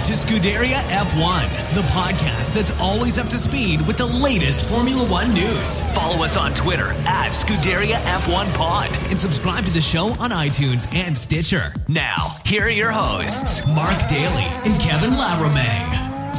to Scuderia F1, the podcast that's always up to speed with the latest Formula One news. Follow us on Twitter at Scuderia F1 Pod and subscribe to the show on iTunes and Stitcher. Now, here are your hosts, Mark Daly and Kevin Laramie.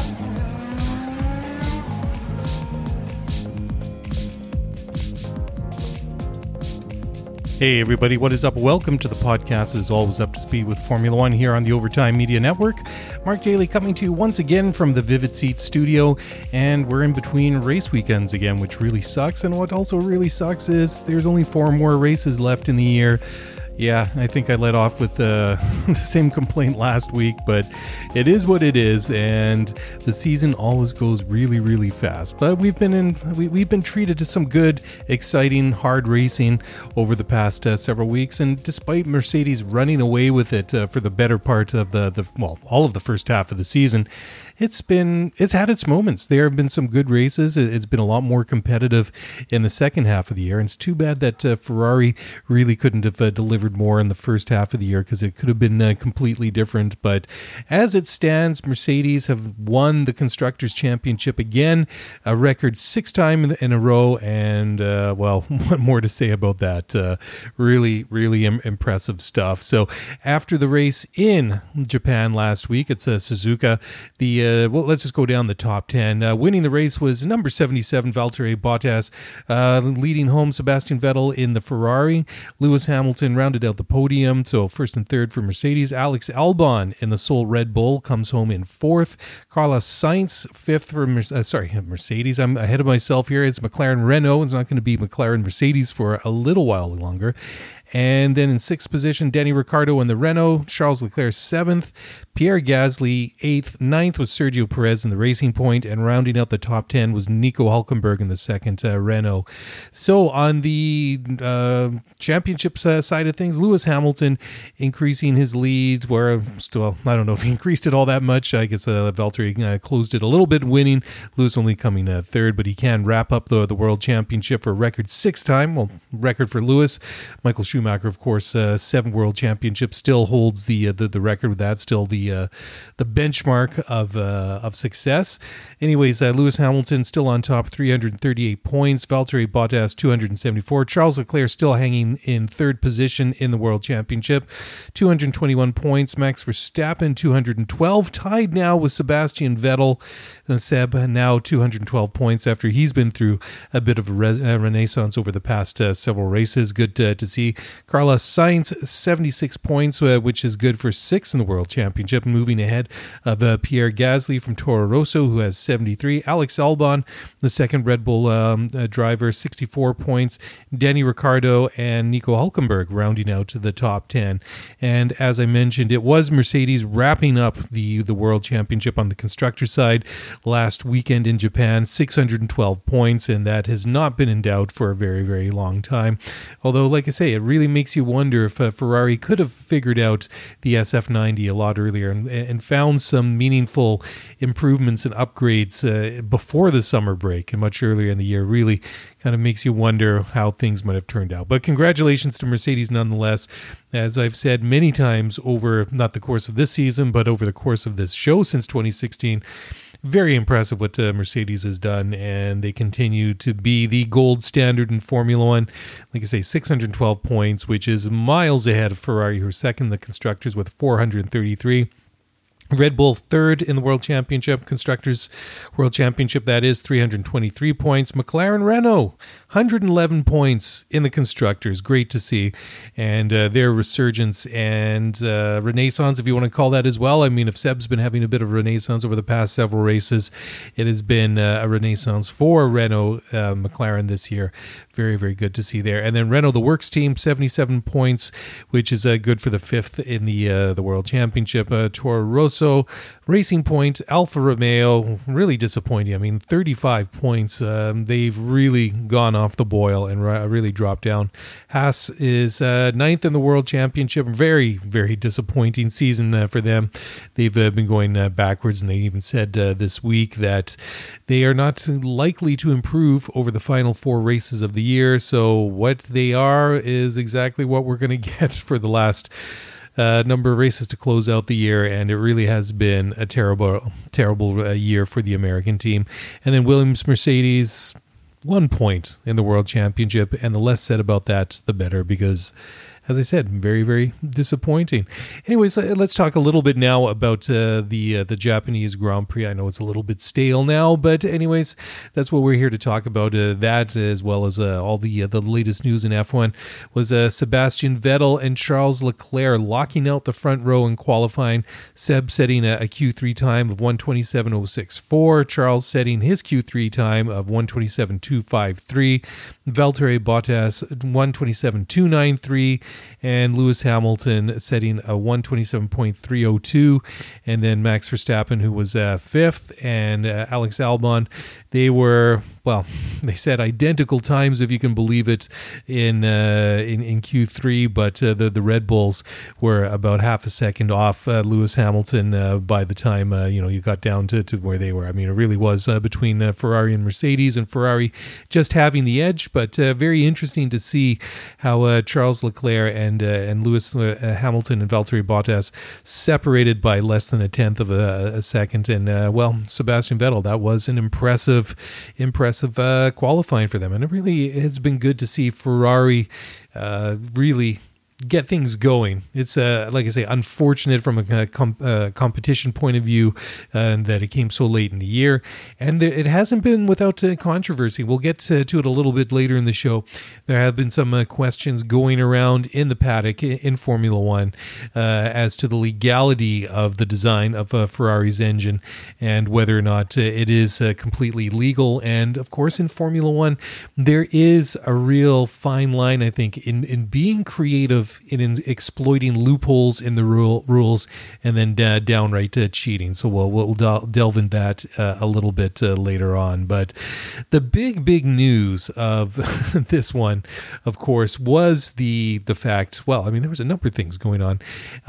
Hey everybody, what is up? Welcome to the podcast that is always up to speed with Formula One here on the Overtime Media Network. Mark Daly coming to you once again from the Vivid Seats studio, and we're in between race weekends again, which really sucks. And what also really sucks is there's only 4 more races left in the year. Yeah, I think I let off with the same complaint last week, but it is what it is, and the season always goes really, really fast. But we've been treated to some good, exciting, hard racing over the past several weeks, and despite Mercedes running away with it for the better part of all of the first half of the season, it's had its moments. There have been some good races. It's been a lot more competitive in the second half of the year, and it's too bad that Ferrari really couldn't have delivered more in the first half of the year, because it could have been completely different. But as it stands, Mercedes have won the Constructors' Championship again, a record 6 times in a row, and what more to say about that? Really impressive stuff. So after the race in Japan last week, it's Suzuka. Let's just go down the top 10. Winning the race was number 77, Valtteri Bottas, leading home Sebastian Vettel in the Ferrari. Lewis Hamilton rounded out the podium, so first and third for Mercedes. Alex Albon in the sole Red Bull comes home in 4th. Carlos Sainz 5th for Mercedes. I'm ahead of myself here. It's McLaren Renault. It's not going to be McLaren Mercedes for a little while longer. And then in 6th position, Danny Ricciardo in the Renault, Charles Leclerc 7th, Pierre Gasly 8th, 9th was Sergio Perez in the Racing Point, and rounding out the top 10 was Nico Hülkenberg in the 2nd Renault. So on the championship side of things, Lewis Hamilton increasing his lead, where still, I don't know if he increased it all that much. I guess Valtteri closed it a little bit, winning. Lewis only coming 3rd, but he can wrap up the World Championship for a record 6th time. Well, record for Lewis. Michael Schumacher, of course, 7 World Championships, still holds the record with that, still the benchmark of success. Anyways, Lewis Hamilton still on top, 338 points. Valtteri Bottas, 274. Charles Leclerc still hanging in 3rd position in the World Championship, 221 points. Max Verstappen, 212, tied now with Sebastian Vettel. Seb now 212 points after he's been through a bit of a renaissance over the past several races. Good to see. Carlos Sainz, 76 points, which is good for 6th in the World Championship, moving ahead of Pierre Gasly from Toro Rosso, who has 73. Alex Albon, the 2nd Red Bull driver, 64 points. Danny Ricciardo and Nico Hülkenberg rounding out to the top 10. And as I mentioned, it was Mercedes wrapping up the World Championship on the constructor side last weekend in Japan, 612 points, and that has not been in doubt for a very, very long time. Although, like I say, it really makes you wonder if Ferrari could have figured out the SF90 a lot earlier and found some meaningful improvements and upgrades before the summer break and much earlier in the year. Really kind of makes you wonder how things might have turned out. But congratulations to Mercedes nonetheless. As I've said many times over not the course of this season, but over the course of this show since 2016, very impressive what Mercedes has done, and they continue to be the gold standard in Formula One. Like I say, 612 points, which is miles ahead of Ferrari, who are 2nd in the Constructors with 433. Red Bull 3rd in the World Championship, Constructors World Championship, that is 323 points. McLaren Renault, 111 points in the Constructors. Great to see. And their resurgence and renaissance, if you want to call that as well. I mean, if Seb's been having a bit of a renaissance over the past several races, it has been a renaissance for Renault McLaren this year. Very, very good to see there. And then Renault, the Works team, 77 points, which is good for the 5th in the World Championship. Toro Rosso, Racing Point, Alfa Romeo, really disappointing. I mean, 35 points. They've really gone off the boil and really dropped down. Haas is 9th in the World Championship. Very, very disappointing season for them. They've been going backwards, and they even said this week that they are not likely to improve over the final 4 races of the year. So what they are is exactly what we're going to get for the last number of races to close out the year, and it really has been a terrible year for the American team. And then Williams-Mercedes, 1 point in the World Championship, and the less said about that, the better, because, as I said, very, very disappointing. Anyways, let's talk a little bit now about the Japanese Grand Prix. I know it's a little bit stale now, but anyways, that's what we're here to talk about. That, as well as all the latest news in F1, was Sebastian Vettel and Charles Leclerc locking out the front row in qualifying. Seb setting a Q3 time of 1:27.064. Charles setting his Q3 time of 1:27.253. Valtteri Bottas 1:27.293. And Lewis Hamilton setting a 1:27.302, and then Max Verstappen, who was fifth, and Alex Albon. They were, well, they said identical times, if you can believe it, in Q3, but the Red Bulls were about half a second off Lewis Hamilton by the time you got down to where they were. I mean, it really was between Ferrari and Mercedes, and Ferrari just having the edge. But very interesting to see how Charles Leclerc and Lewis Hamilton and Valtteri Bottas separated by less than a tenth of a second. And Sebastian Vettel, that was an impressive qualifying for them, and it really has been good to see Ferrari really get things going. It's like I say, unfortunate from a competition point of view that it came so late in the year, and it hasn't been without controversy. We'll get to it a little bit later in the show. There have been some questions going around in the paddock in Formula One as to the legality of the design of Ferrari's engine and whether or not it is completely legal. And of course, in Formula One, there is a real fine line, I think, in being creative in exploiting loopholes in the rules, and then downright cheating. So we'll delve in that a little bit later on. But the big news of this one, of course, was the fact, well, I mean, there was a number of things going on.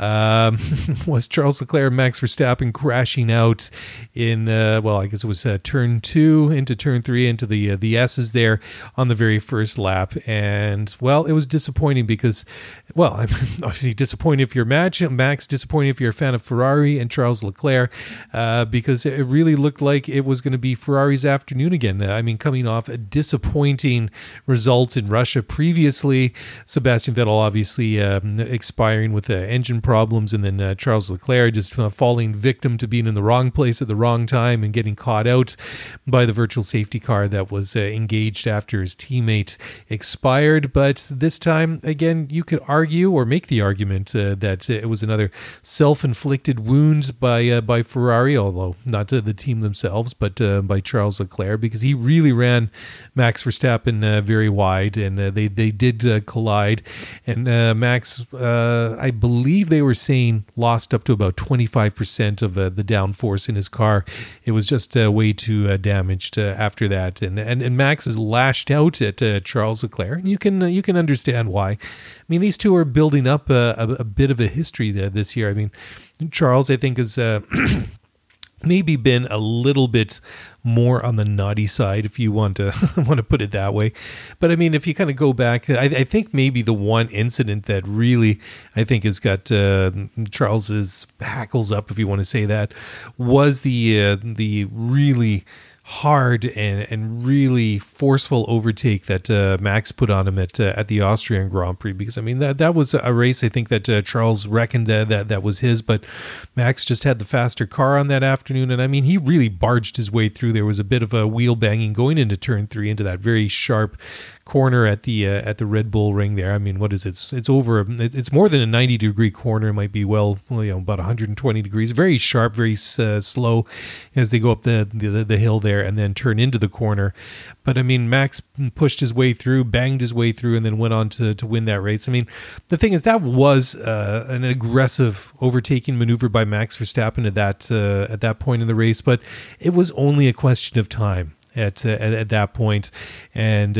Was Charles Leclerc and Max Verstappen crashing out in, I guess it was turn 2 into turn 3 into the S's there on the very first lap. And, well, it was disappointing because, well, I'm obviously disappointed if you're Max, disappointed if you're a fan of Ferrari and Charles Leclerc, because it really looked like it was going to be Ferrari's afternoon again. I mean, coming off a disappointing result in Russia previously, Sebastian Vettel obviously expiring with engine problems, and then Charles Leclerc just falling victim to being in the wrong place at the wrong time and getting caught out by the virtual safety car that was engaged after his teammate expired. But this time, again, you could argue or make the argument that it was another self-inflicted wound by Ferrari, although not to the team themselves, but by Charles Leclerc, because he really ran Max Verstappen very wide, and they did collide. And Max, I believe they were saying, lost up to about 25% of the downforce in his car. It was just way too damaged after that, and Max is lashed out at Charles Leclerc, and you can understand why. I mean, these two are building up a bit of a history this year. I mean, Charles, I think, has maybe been a little bit more on the naughty side, if you want to put it that way. But I mean, if you kind of go back, I think maybe the one incident that really, I think, has got Charles's hackles up, if you want to say that, was the really hard and really forceful overtake that Max put on him at the Austrian Grand Prix, because I mean that was a race, I think, that Charles reckoned that was his, but Max just had the faster car on that afternoon, and I mean, he really barged his way through. There was a bit of a wheel banging going into turn 3 into that very sharp corner at the Red Bull ring there. I mean, what is it? It's more than a 90-degree corner. It might be about 120 degrees. Very sharp, very slow as they go up the hill there and then turn into the corner. But I mean, Max pushed his way through, banged his way through, and then went on to win that race. I mean, the thing is, that was an aggressive overtaking maneuver by Max Verstappen at that point in the race, but it was only a question of time at that point. And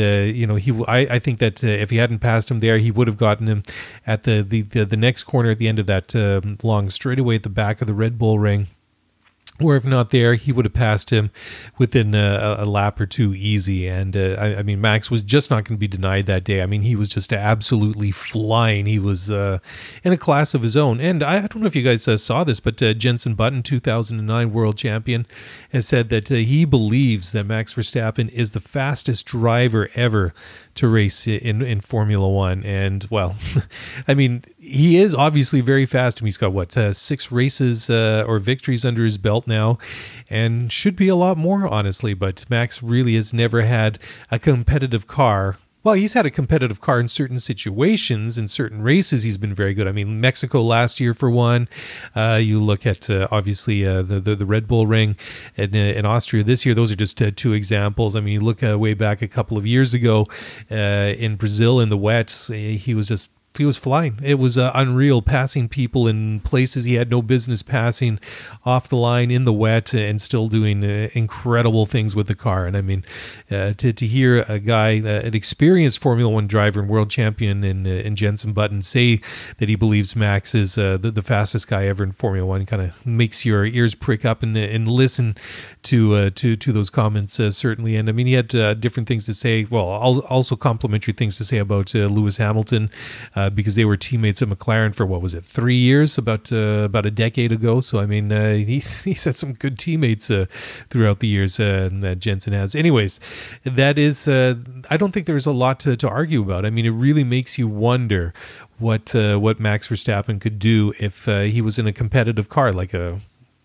I think that if he hadn't passed him there, he would have gotten him at the next corner at the end of that long straightaway at the back of the Red Bull ring, or if not there, he would have passed him within a lap or two easy. And I mean, Max was just not going to be denied that day. I mean, he was just absolutely flying. He was in a class of his own. And I don't know if you guys saw this, but Jenson Button, 2009 world champion, has said that he believes that Max Verstappen is the fastest driver ever to race in Formula One. And, well, I mean, he is obviously very fast. I mean, he's got, 6 races or victories under his belt now, and should be a lot more, honestly. But Max really has never had a competitive car. Well, he's had a competitive car in certain situations, in certain races. He's been very good. I mean, Mexico last year for one. You look at obviously the Red Bull Ring in Austria this year. Those are just 2 examples. I mean, you look way back a couple of years ago in Brazil in the wet. He was flying. It was unreal, passing people in places he had no business passing, off the line in the wet, and still doing incredible things with the car. And I mean, to hear a guy, an experienced Formula One driver and world champion in Jenson Button, say that he believes Max is the fastest guy ever in Formula One, kind of makes your ears prick up and listen to those comments, certainly. And I mean, he had different things to say. Well, also complimentary things to say about Lewis Hamilton, because they were teammates at McLaren for 3 years, about a decade ago. So I mean, he's had some good teammates throughout the years that Jenson has. Anyways, that is, I don't think there's a lot to argue about. I mean, it really makes you wonder what Max Verstappen could do if he was in a competitive car like a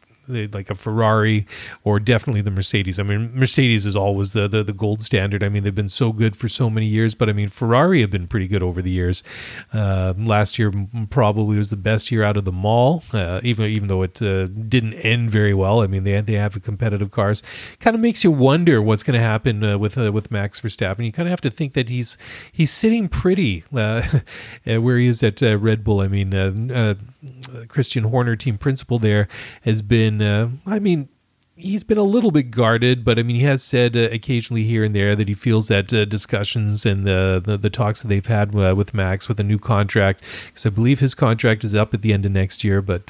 Ferrari, or definitely the Mercedes. I mean, Mercedes is always the gold standard. I mean, they've been so good for so many years, but I mean, Ferrari have been pretty good over the years. Last year probably was the best year out of them all, even though it didn't end very well. I mean, they have competitive cars. Kind of makes you wonder what's going to happen with Max Verstappen. You kind of have to think that he's sitting pretty where he is at Red Bull. I mean, Christian Horner, team principal there, has been, he's been a little bit guarded, but I mean, he has said occasionally here and there that he feels that discussions and the talks that they've had with Max with a new contract, because I believe his contract is up at the end of next year, but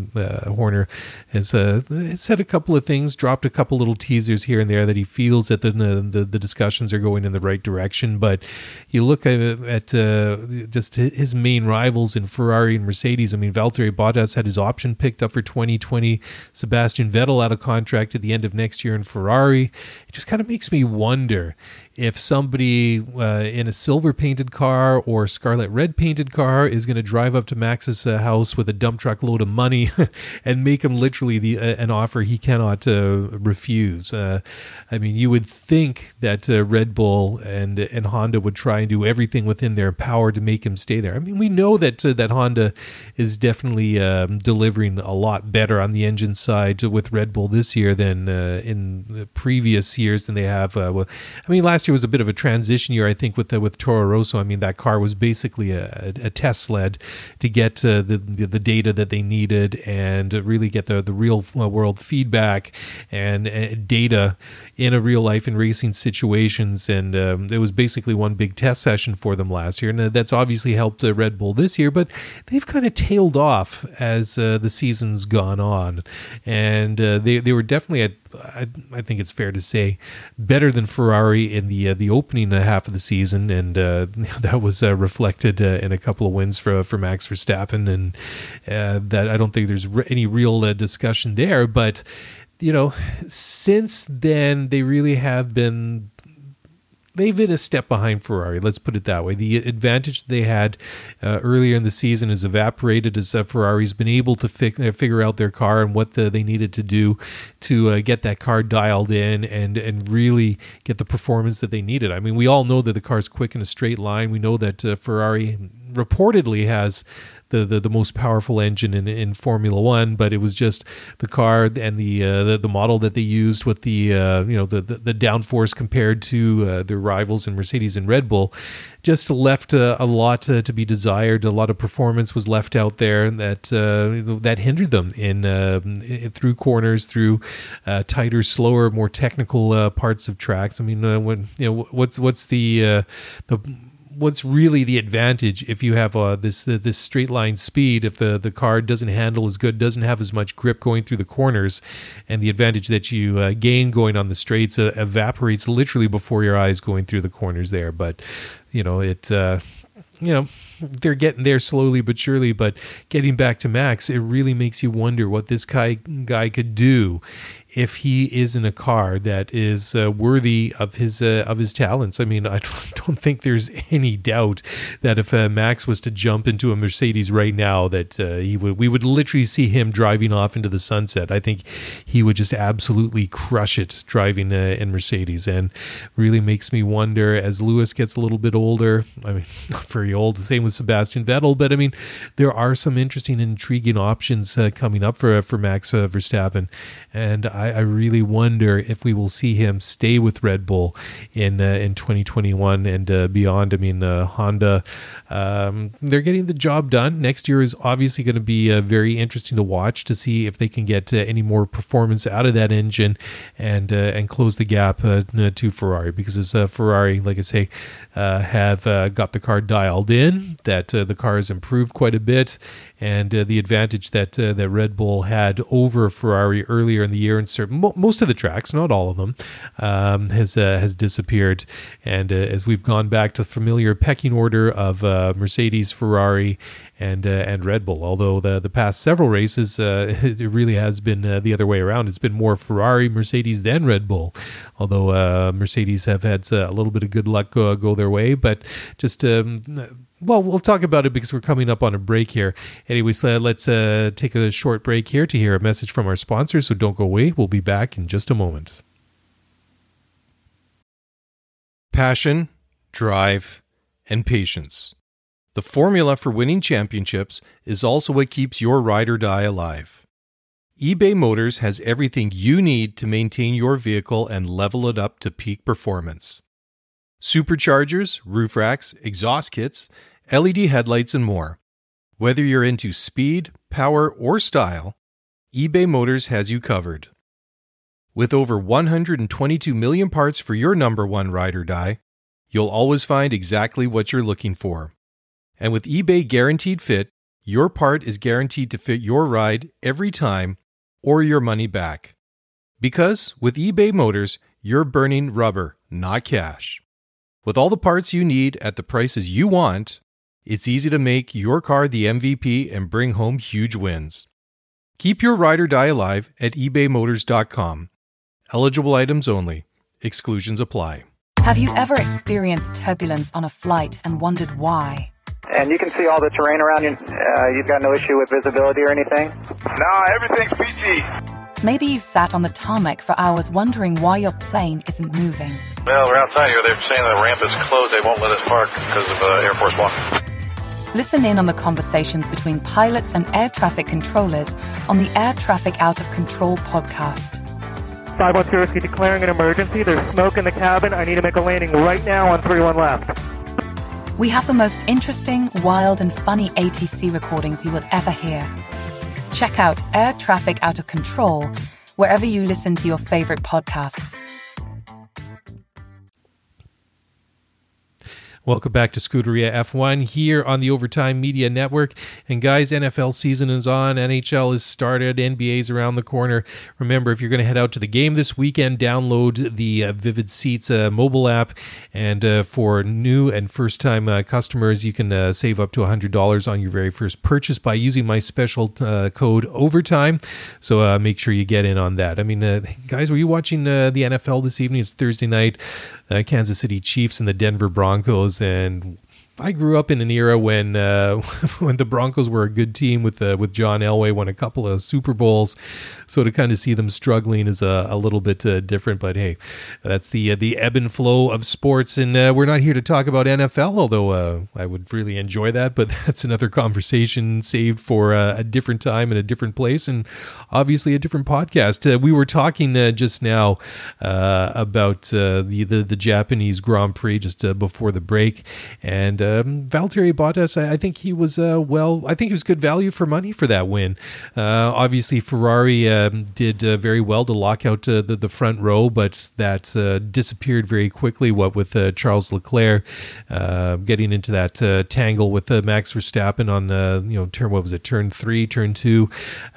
Horner has said a couple of things, dropped a couple little teasers here and there that he feels that the discussions are going in the right direction. But you look at just his main rivals in Ferrari and Mercedes. I mean, Valtteri Bottas had his option picked up for 2020. Sebastian Vettel out of contract at the end of next year in Ferrari. It just kind of makes me wonder if somebody in a silver painted car or scarlet red painted car is going to drive up to Max's house with a dump truck load of money and make him literally an offer he cannot refuse. I mean, you would think that Red Bull and Honda would try and do everything within their power to make him stay there. I mean, we know that Honda is definitely delivering a lot better on the engine side with Red Bull this year than in the previous years than they have. I mean, last year was a bit of a transition year, I think, with Toro Rosso. I mean, that car was basically a test sled to get the data that they needed and really get the real world feedback and data in a real life and racing situations. And it was basically one big test session for them last year, and that's obviously helped Red Bull this year. But they've kind of tailed off as the season's gone on, and they were definitely I think it's fair to say, better than Ferrari in the opening half of the season, and that was reflected in a couple of wins for Max Verstappen, and that I don't think there's any real discussion there. But you know, since then they really have been. They've been a step behind Ferrari, let's put it that way. The advantage they had earlier in the season has evaporated as Ferrari's been able to figure out their car and what they needed to do to get that car dialed in and really get the performance that they needed. I mean, we all know that the car's quick in a straight line. We know that Ferrari reportedly has the most powerful engine in Formula One, but it was just the car and the model that they used with the downforce compared to their rivals in Mercedes and Red Bull just left a lot to be desired. A lot of performance was left out there that hindered them in through corners, through tighter, slower, more technical parts of tracks. I mean, what's what's really the advantage if you have this straight line speed, if the car doesn't handle as good, doesn't have as much grip going through the corners, and the advantage that you gain going on the straights evaporates literally before your eyes going through the corners there. But they're getting there slowly but surely. But getting back to Max, it really makes you wonder what this guy could do if he is in a car that is worthy of his talents. I mean, I don't think there's any doubt that if Max was to jump into a Mercedes right now, that we would literally see him driving off into the sunset. I think he would just absolutely crush it driving in Mercedes, and really makes me wonder as Lewis gets a little bit older. I mean, not very old. The same with Sebastian Vettel, but I mean, there are some interesting, intriguing options coming up for Max Verstappen, and I really wonder if we will see him stay with Red Bull in 2021 and beyond. I mean, Honda, they're getting the job done. Next year is obviously going to be very interesting to watch to see if they can get any more performance out of that engine and close the gap to Ferrari, because as Ferrari, like I say, have got the car dialed in, that the car has improved quite a bit, and the advantage that Red Bull had over Ferrari earlier in the year in most of the tracks, not all of them, has disappeared. And as we've gone back to the familiar pecking order of Mercedes, Ferrari, and Red Bull, although the past several races it really has been the other way around. It's been more Ferrari, Mercedes than Red Bull, although Mercedes have had a little bit of good luck go their way. But just well, we'll talk about it because we're coming up on a break here. Anyways, let's take a short break here to hear a message from our sponsor, so don't go away. We'll be back in just a moment. Passion, drive, and patience. The formula for winning championships is also what keeps your ride or die alive. eBay Motors has everything you need to maintain your vehicle and level it up to peak performance. Superchargers, roof racks, exhaust kits, LED headlights, and more. Whether you're into speed, power, or style, eBay Motors has you covered. With over 122 million parts for your number one ride or die, you'll always find exactly what you're looking for. And with eBay Guaranteed Fit, your part is guaranteed to fit your ride every time or your money back. Because with eBay Motors, you're burning rubber, not cash. With all the parts you need at the prices you want, it's easy to make your car the MVP and bring home huge wins. Keep your ride or die alive at ebaymotors.com. Eligible items only. Exclusions apply. Have you ever experienced turbulence on a flight and wondered why? And you can see all the terrain around you. You've got no issue with visibility or anything? No, everything's peachy. Maybe you've sat on the tarmac for hours wondering why your plane isn't moving. Well, we're outside here. They're saying the ramp is closed. They won't let us park because of Air Force One. Listen in on the conversations between pilots and air traffic controllers on the Air Traffic Out of Control podcast. 510 Whiskey declaring an emergency. There's smoke in the cabin. I need to make a landing right now on 31 left. We have the most interesting, wild, and funny ATC recordings you will ever hear. Check out Air Traffic Out of Control wherever you listen to your favorite podcasts. Welcome back to Scuderia F1 here on the Overtime Media Network. And guys, NFL season is on. NHL is started. NBA's around the corner. Remember, if you're going to head out to the game this weekend, download the Vivid Seats mobile app. And for new and first-time customers, you can save up to $100 on your very first purchase by using my special code OVERTIME. So make sure you get in on that. I mean, guys, were you watching the NFL this evening? It's Thursday night. Kansas City Chiefs and the Denver Broncos, and I grew up in an era when the Broncos were a good team with John Elway, won a couple of Super Bowls. So to kind of see them struggling is a little bit different. But hey, that's the ebb and flow of sports. And we're not here to talk about NFL, although I would really enjoy that. But that's another conversation saved for a different time and a different place, and obviously a different podcast. We were talking just now about the Japanese Grand Prix just before the break, and Valtteri Bottas, I think he was I think he was good value for money for that win. Obviously, Ferrari did very well to lock out the front row, but that disappeared very quickly. What with Charles Leclerc getting into that tangle with Max Verstappen on turn 3, turn 2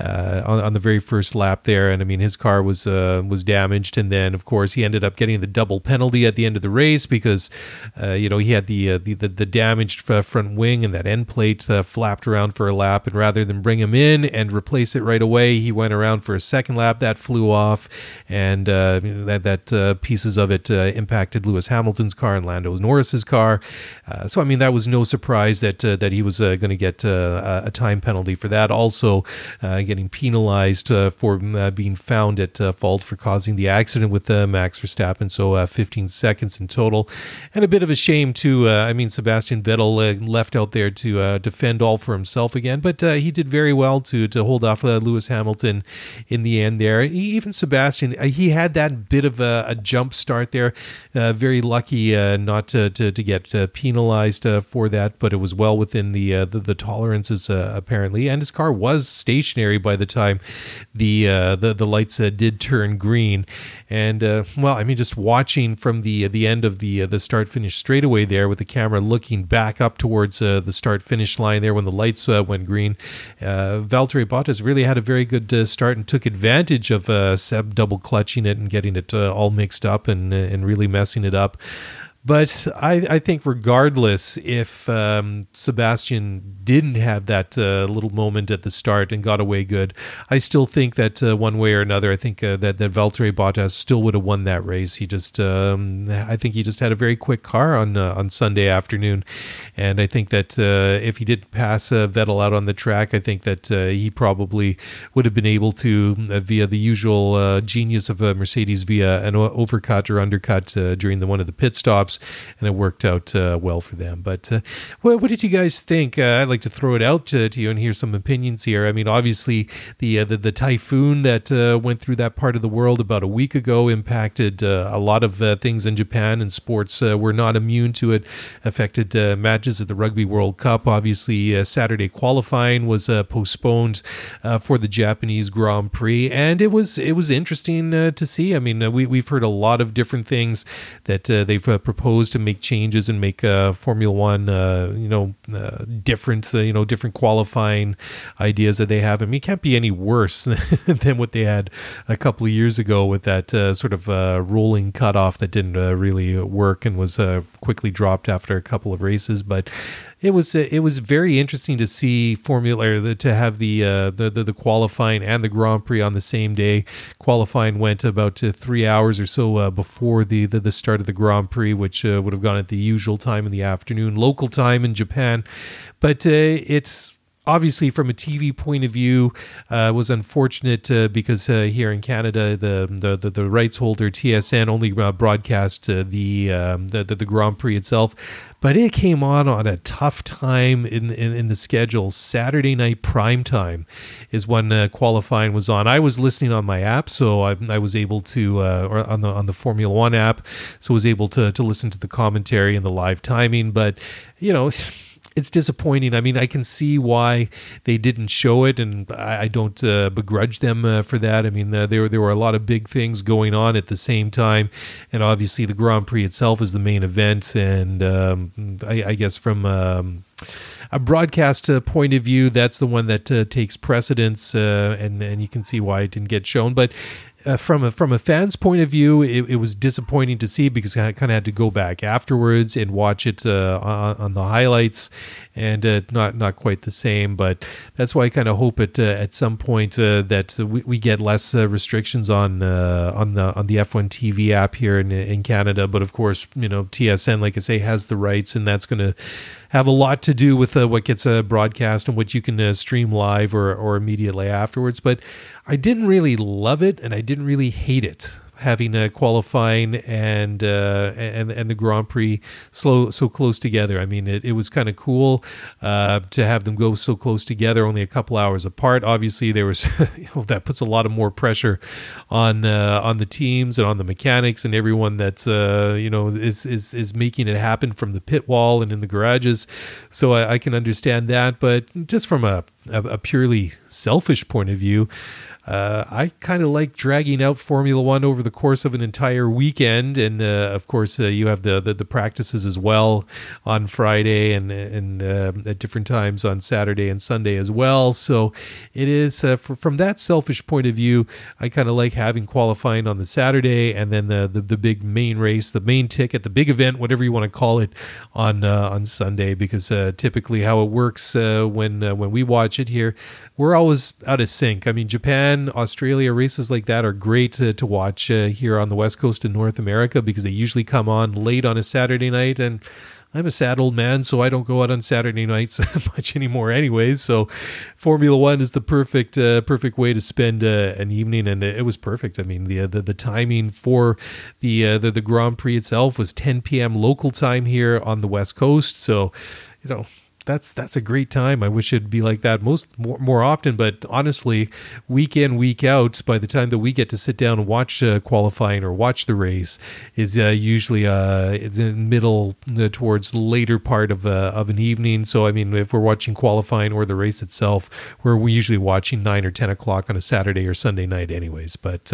on the very first lap there, and I mean his car was damaged, and then of course he ended up getting the double penalty at the end of the race because he had the damaged front wing, and that end plate flapped around for a lap, and rather than bring him in and replace it right away, he went around for a second lap. That flew off, and that pieces of it impacted Lewis Hamilton's car and Lando Norris's car. So I mean that was no surprise that he was going to get a time penalty for that. Also getting penalized for being found at fault for causing the accident with Max Verstappen. So 15 seconds in total, and a bit of a shame too. I mean Sebastian Vettel left out there to defend all for himself again, but he did very well to hold off Lewis Hamilton in the end there. Even Sebastian, he had that bit of a jump start there. Very lucky not to get penalized for that, but it was well within the tolerances apparently, and his car was stationary by the time the lights did turn green. And just watching from the end of the start-finish straightaway there with the camera looking back up towards the start-finish line there when the lights went green, Valtteri Bottas really had a very good start and took advantage of Seb double clutching it and getting it all mixed up and really messing it up. But I think regardless if Sebastian didn't have that little moment at the start and got away good, I still think that one way or another, I think that Valtteri Bottas still would have won that race. He just, I think he just had a very quick car on Sunday afternoon. And I think that if he did pass Vettel out on the track, I think that he probably would have been able to, via the usual genius of Mercedes, via an overcut or undercut during one of the pit stops, and it worked out well for them. But what did you guys think? I'd like to throw it out to you and hear some opinions here. I mean, obviously, the typhoon that went through that part of the world about a week ago impacted a lot of things in Japan, and sports were not immune to it. Affected matches at the Rugby World Cup. Obviously, Saturday qualifying was postponed for the Japanese Grand Prix, and it was interesting to see. I mean, we've heard a lot of different things that they've proposed to make changes and make Formula One, different qualifying ideas that they have. I mean, it can't be any worse than what they had a couple of years ago with that sort of rolling cutoff that didn't really work and was quickly dropped after a couple of races. But it was very interesting to see Formula to have the qualifying and the Grand Prix on the same day. Qualifying went about 3 hours or so before the start of the Grand Prix, which would have gone at the usual time in the afternoon, local time in Japan. But it's obviously from a TV point of view was unfortunate because here in Canada the rights holder TSN only broadcast the Grand Prix itself. But it came on a tough time in the schedule. Saturday night prime time is when qualifying was on. I was listening on my app, so I was able to, or on the Formula One app, so I was able to listen to the commentary and the live timing. But it's disappointing. I mean, I can see why they didn't show it, and I don't begrudge them for that. I mean, there were a lot of big things going on at the same time, and obviously the Grand Prix itself is the main event, and I guess from a broadcast point of view, that's the one that takes precedence, and you can see why it didn't get shown. But from a fan's point of view, it was disappointing to see because I kind of had to go back afterwards and watch it on the highlights, and not quite the same. But that's why I kind of hope at some point that we get less restrictions on the F1 TV app here in Canada. But of course, TSN, like I say, has the rights, and that's going to have a lot to do with what gets broadcast and what you can stream live or immediately afterwards. But I didn't really love it, and I didn't really hate it. having qualifying and the Grand Prix so close together. I mean, it was kind of cool to have them go so close together, only a couple hours apart. Obviously, there was that puts a lot of more pressure on the teams and on the mechanics and everyone that is making it happen from the pit wall and in the garages. So I can understand that, but just from a purely selfish point of view, I kind of like dragging out Formula One over the course of an entire weekend, and of course you have the practices as well on Friday and at different times on Saturday and Sunday as well. So it is from that selfish point of view, I kind of like having qualifying on the Saturday and then the big main race, the main ticket, the big event, whatever you want to call it, on Sunday. Because typically how it works when we watch it here, we're always out of sync. I mean, Japan, Australia, races like that are great to watch here on the West Coast in North America because they usually come on late on a Saturday night, and I'm a sad old man, so I don't go out on Saturday nights much anymore anyways. So Formula One is the perfect way to spend an evening, and it was perfect. I mean, the timing for the Grand Prix itself was 10 p.m. local time here on the West Coast, so that's a great time. I wish it'd be like that more often, but honestly, week in, week out, by the time that we get to sit down and watch qualifying or watch the race is usually the middle towards the later part of an evening. So I mean, if we're watching qualifying or the race itself, we're usually watching 9 or 10 o'clock on a Saturday or Sunday night anyways. But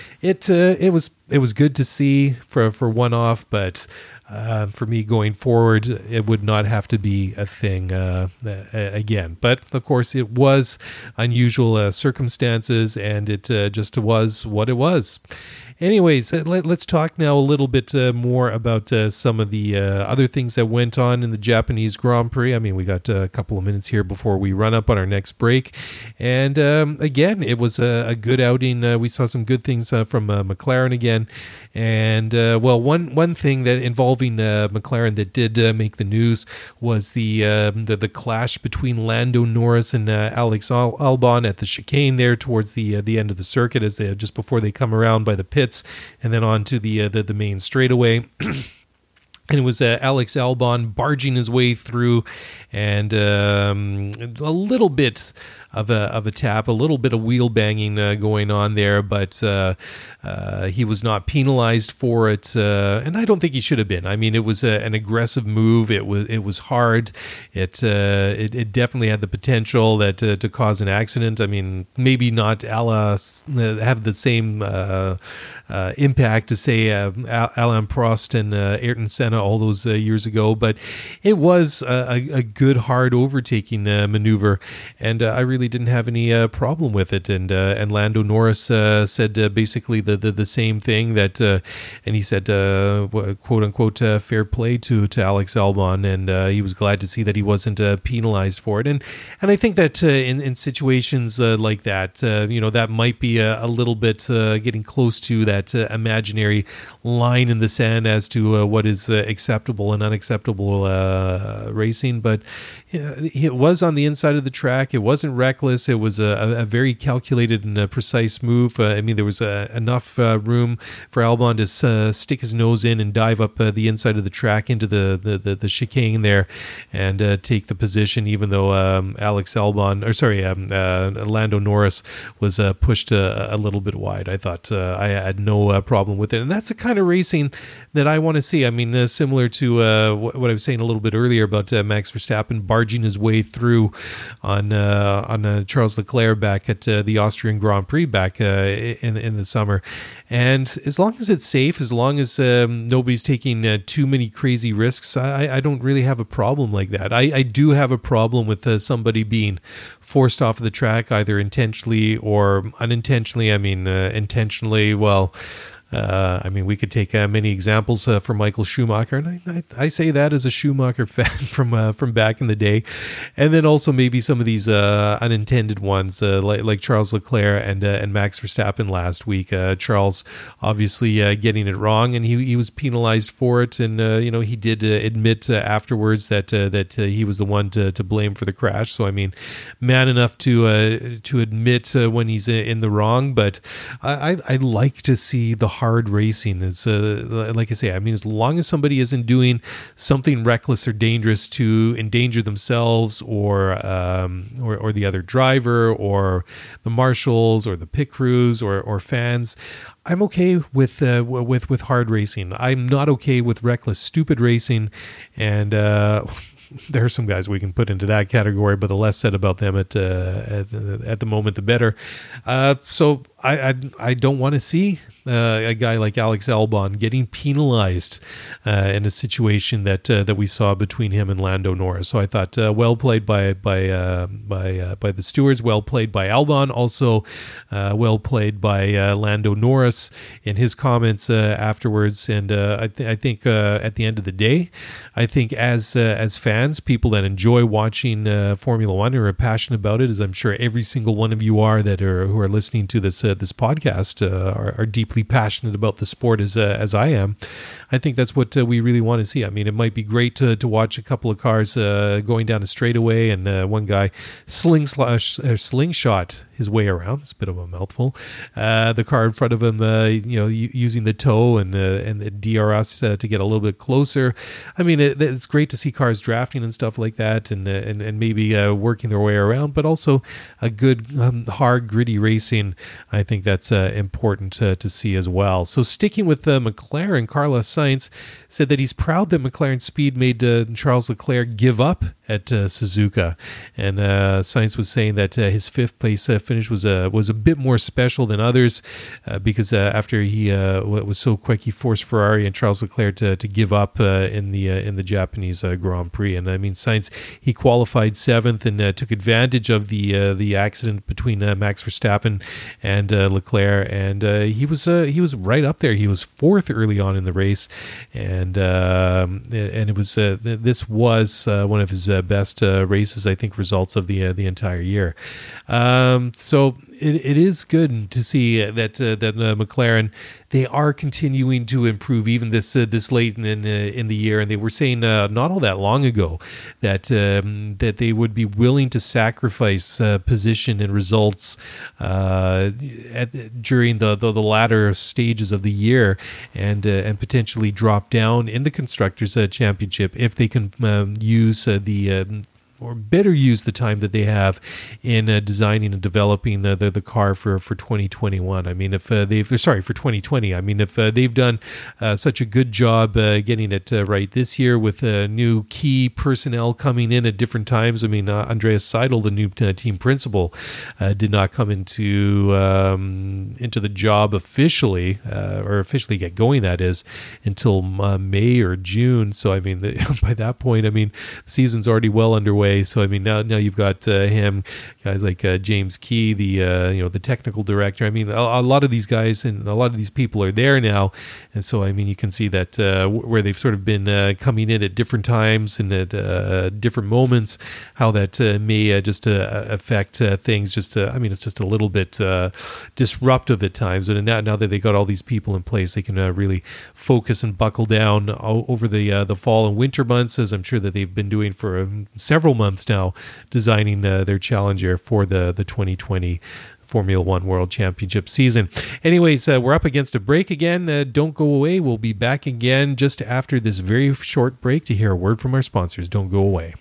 it was good to see for one off, but for me going forward, it would not have to be a thing again. But of course, it was unusual circumstances, and it just was what it was. Anyways, let's talk now a little bit more about some of the other things that went on in the Japanese Grand Prix. I mean, we got a couple of minutes here before we run up on our next break. And again, it was a good outing. We saw some good things from McLaren again. And one thing that involving McLaren that did make the news was the clash between Lando Norris and Alex Albon at the chicane there towards the end of the circuit, as they just before they come around by the pits and then on to the main straightaway. And it was Alex Albon barging his way through, and a little bit of a tap, a little bit of wheel banging going on there, but he was not penalized for it, and I don't think he should have been. I mean, it was an aggressive move. It was hard. It definitely had the potential that to cause an accident. I mean, maybe not have the same impact to say Alain Prost and Ayrton Senna all those years ago, but it was a good hard overtaking maneuver, and I really didn't have any problem with it. And Lando Norris said basically the same thing, that and he said quote unquote fair play to Alex Albon, and he was glad to see that he wasn't penalized for it. And I think that in situations like that, that might be a little bit getting close to that imaginary line in the sand as to what is acceptable and unacceptable racing. But it was on the inside of the track. It wasn't reckless. It was a very calculated and precise move. I mean, there was enough room for Albon to stick his nose in and dive up the inside of the track into the chicane there and take the position, even though Lando Norris was pushed a little bit wide. I thought I had no problem with it, and that's the kind of racing that I want to see. I mean, similar to what I was saying a little bit earlier about Max Verstappen barging his way through on Charles Leclerc back at the Austrian Grand Prix back in the summer. And as long as it's safe, as long as nobody's taking too many crazy risks, I don't really have a problem like that. I do have a problem with somebody being forced off of the track, either intentionally or unintentionally. I mean, intentionally, well, we could take many examples from Michael Schumacher, and I say that as a Schumacher fan from back in the day, and then also maybe some of these unintended ones like Charles Leclerc and Max Verstappen last week. Charles obviously getting it wrong, and he was penalized for it, and he did admit afterwards that he was the one to blame for the crash. So I mean, man enough to admit when he's in the wrong, but I like to see the hard racing is, like I say, I mean, as long as somebody isn't doing something reckless or dangerous to endanger themselves or the other driver or the marshals or the pit crews or fans, I'm okay with hard racing. I'm not okay with reckless, stupid racing, and there are some guys we can put into that category, but the less said about them at the moment, the better. So I don't want to see a guy like Alex Albon getting penalized in a situation that we saw between him and Lando Norris. So I thought well played by the stewards, well played by Albon, also well played by Lando Norris in his comments afterwards. And I think at the end of the day, I think as fans, people that enjoy watching Formula One or are passionate about it, as I'm sure every single one of you are who are listening to this podcast are deeply passionate about the sport as I am. I think that's what we really want to see. I mean, it might be great to watch a couple of cars going down a straightaway and one guy slingshot his way around. It's a bit of a mouthful. The car in front of him, using the toe and the DRS to get a little bit closer. I mean, it's great to see cars drafting and stuff like that, and maybe working their way around, but also a good hard, gritty racing. I think that's important to see as well. So sticking with McLaren, Carlos Sainz said that he's proud that McLaren's speed made Charles Leclerc give up at Suzuka, and Sainz was saying that his fifth place finish was a bit more special than others because after he was so quick, he forced Ferrari and Charles Leclerc to give up in the Japanese Grand Prix. And I mean, Sainz, he qualified seventh and took advantage of the accident between Max Verstappen and Leclerc, and he was right up there. He was fourth early on in the race, and it was this was one of his best races, I think, results of the entire year. So it is good to see that McLaren, they are continuing to improve even this late in the year, and they were saying not all that long ago that they would be willing to sacrifice position and results during the latter stages of the year and potentially drop down in the Constructors' Championship if they can use or better use the time that they have in designing and developing the car for 2021. I mean, for 2020. I mean, if they've done such a good job getting it right this year with new key personnel coming in at different times. I mean, Andreas Seidel, the new team principal, did not come into the job officially get going, that is, until May or June. So I mean, by that point, I mean, the season's already well underway. So I mean, now you've got him, guys like James Key, the technical director. I mean, a lot of these guys and a lot of these people are there now, and so I mean, you can see that where they've sort of been coming in at different times and at different moments, how that may just affect things. I mean, it's just a little bit disruptive at times. And now that they got all these people in place, they can really focus and buckle down over the fall and winter months, as I'm sure that they've been doing for several months now, designing their Challenger for the 2020 Formula One World Championship season. Anyways, we're up against a break again. Don't go away. We'll be back again just after this very short break to hear a word from our sponsors. Don't go away.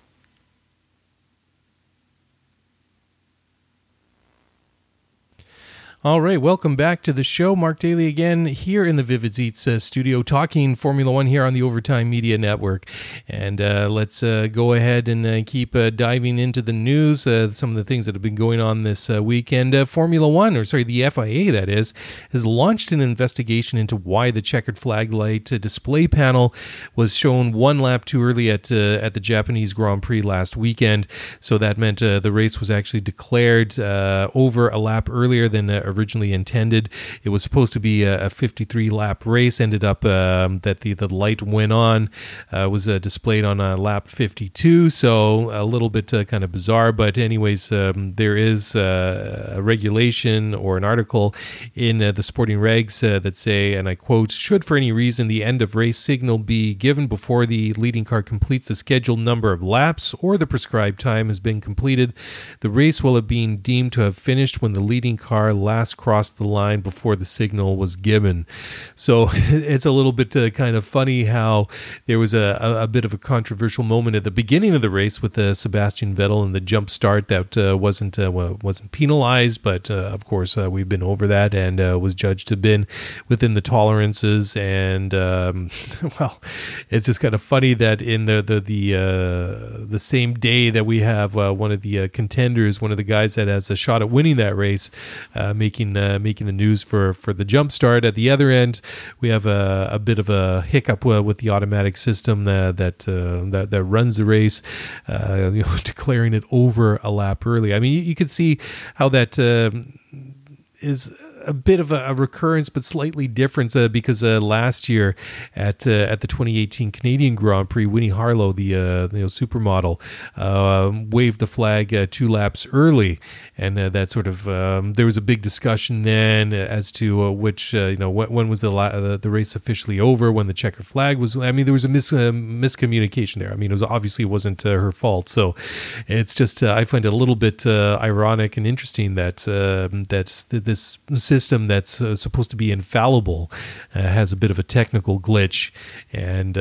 All right, welcome back to the show. Mark Daly again here in the Vivid Seats studio, talking Formula One here on the Overtime Media Network. And let's go ahead and keep diving into the news, some of the things that have been going on this weekend. Formula One, the FIA, that is, has launched an investigation into why the checkered flag light display panel was shown one lap too early at the Japanese Grand Prix last weekend. So that meant the race was actually declared over a lap earlier than originally intended. It was supposed to be a 53-lap race. Ended up that the light went on, was displayed on lap 52, so a little bit kind of bizarre. But anyways, there is a regulation or an article in the Sporting Regs that say, and I quote, "Should for any reason the end of race signal be given before the leading car completes the scheduled number of laps or the prescribed time has been completed, the race will have been deemed to have finished when the leading car last last crossed the line before the signal was given. So it's a little bit kind of funny how there was a bit of a controversial moment at the beginning of the race with Sebastian Vettel and the jump start that wasn't penalized, but of course we've been over that and was judged to have been within the tolerances. And well, it's just kind of funny that in the same day that we have one of the contenders, one of the guys that has a shot at winning that race, making the news for the jump start. At the other end, we have a bit of a hiccup with the automatic system that runs the race, declaring it over a lap early. I mean, you could see how that is a bit of a recurrence, but slightly different because last year at the 2018 Canadian Grand Prix, Winnie Harlow, the supermodel, waved the flag 2 laps early, and that sort of there was a big discussion then as to which when was the race officially over, when the checkered flag was. I mean, there was a miscommunication there. I mean, it wasn't her fault. So it's just I find it a little bit ironic and interesting that this system that's supposed to be infallible has a bit of a technical glitch and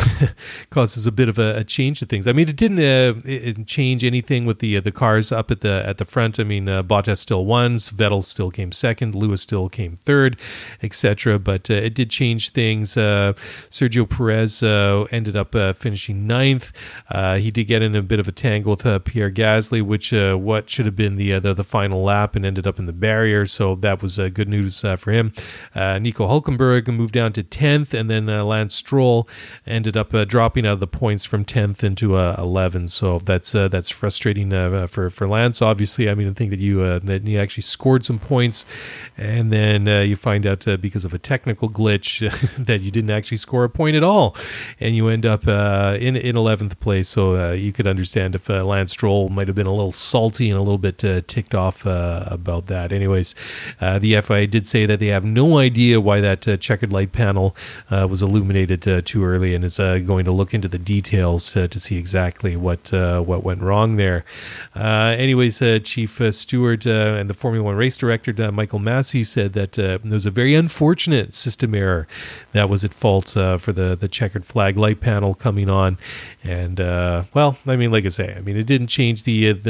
causes a bit of a change to things. I mean, it didn't change anything with the cars up at the front. I mean, Bottas still won, Vettel still came second, Lewis still came third, etc. But it did change things. Sergio Perez ended up finishing 9th. He did get in a bit of a tangle with Pierre Gasly, which what should have been the final lap, and ended up in the barrier. So that was good news for him. Nico Hülkenberg moved down to 10th, and then Lance Stroll ended up dropping out of the points from 10th into 11th. So that's frustrating for Lance. Obviously, I mean, I think that you actually scored some points, and then you find out because of a technical glitch that you didn't actually score a point at all, and you end up in 11th place. So you could understand if Lance Stroll might have been a little salty and a little bit ticked off about that. Anyways, the FIA did say that they have no idea why that checkered light panel was illuminated too early, and is going to look into the details to see exactly what went wrong there. Anyways, Chief Stewart and the Formula One race director, Michael Massey, said that there was a very unfortunate system error that was at fault for the checkered flag light panel coming on. And well, I mean, like I say, I mean, it didn't change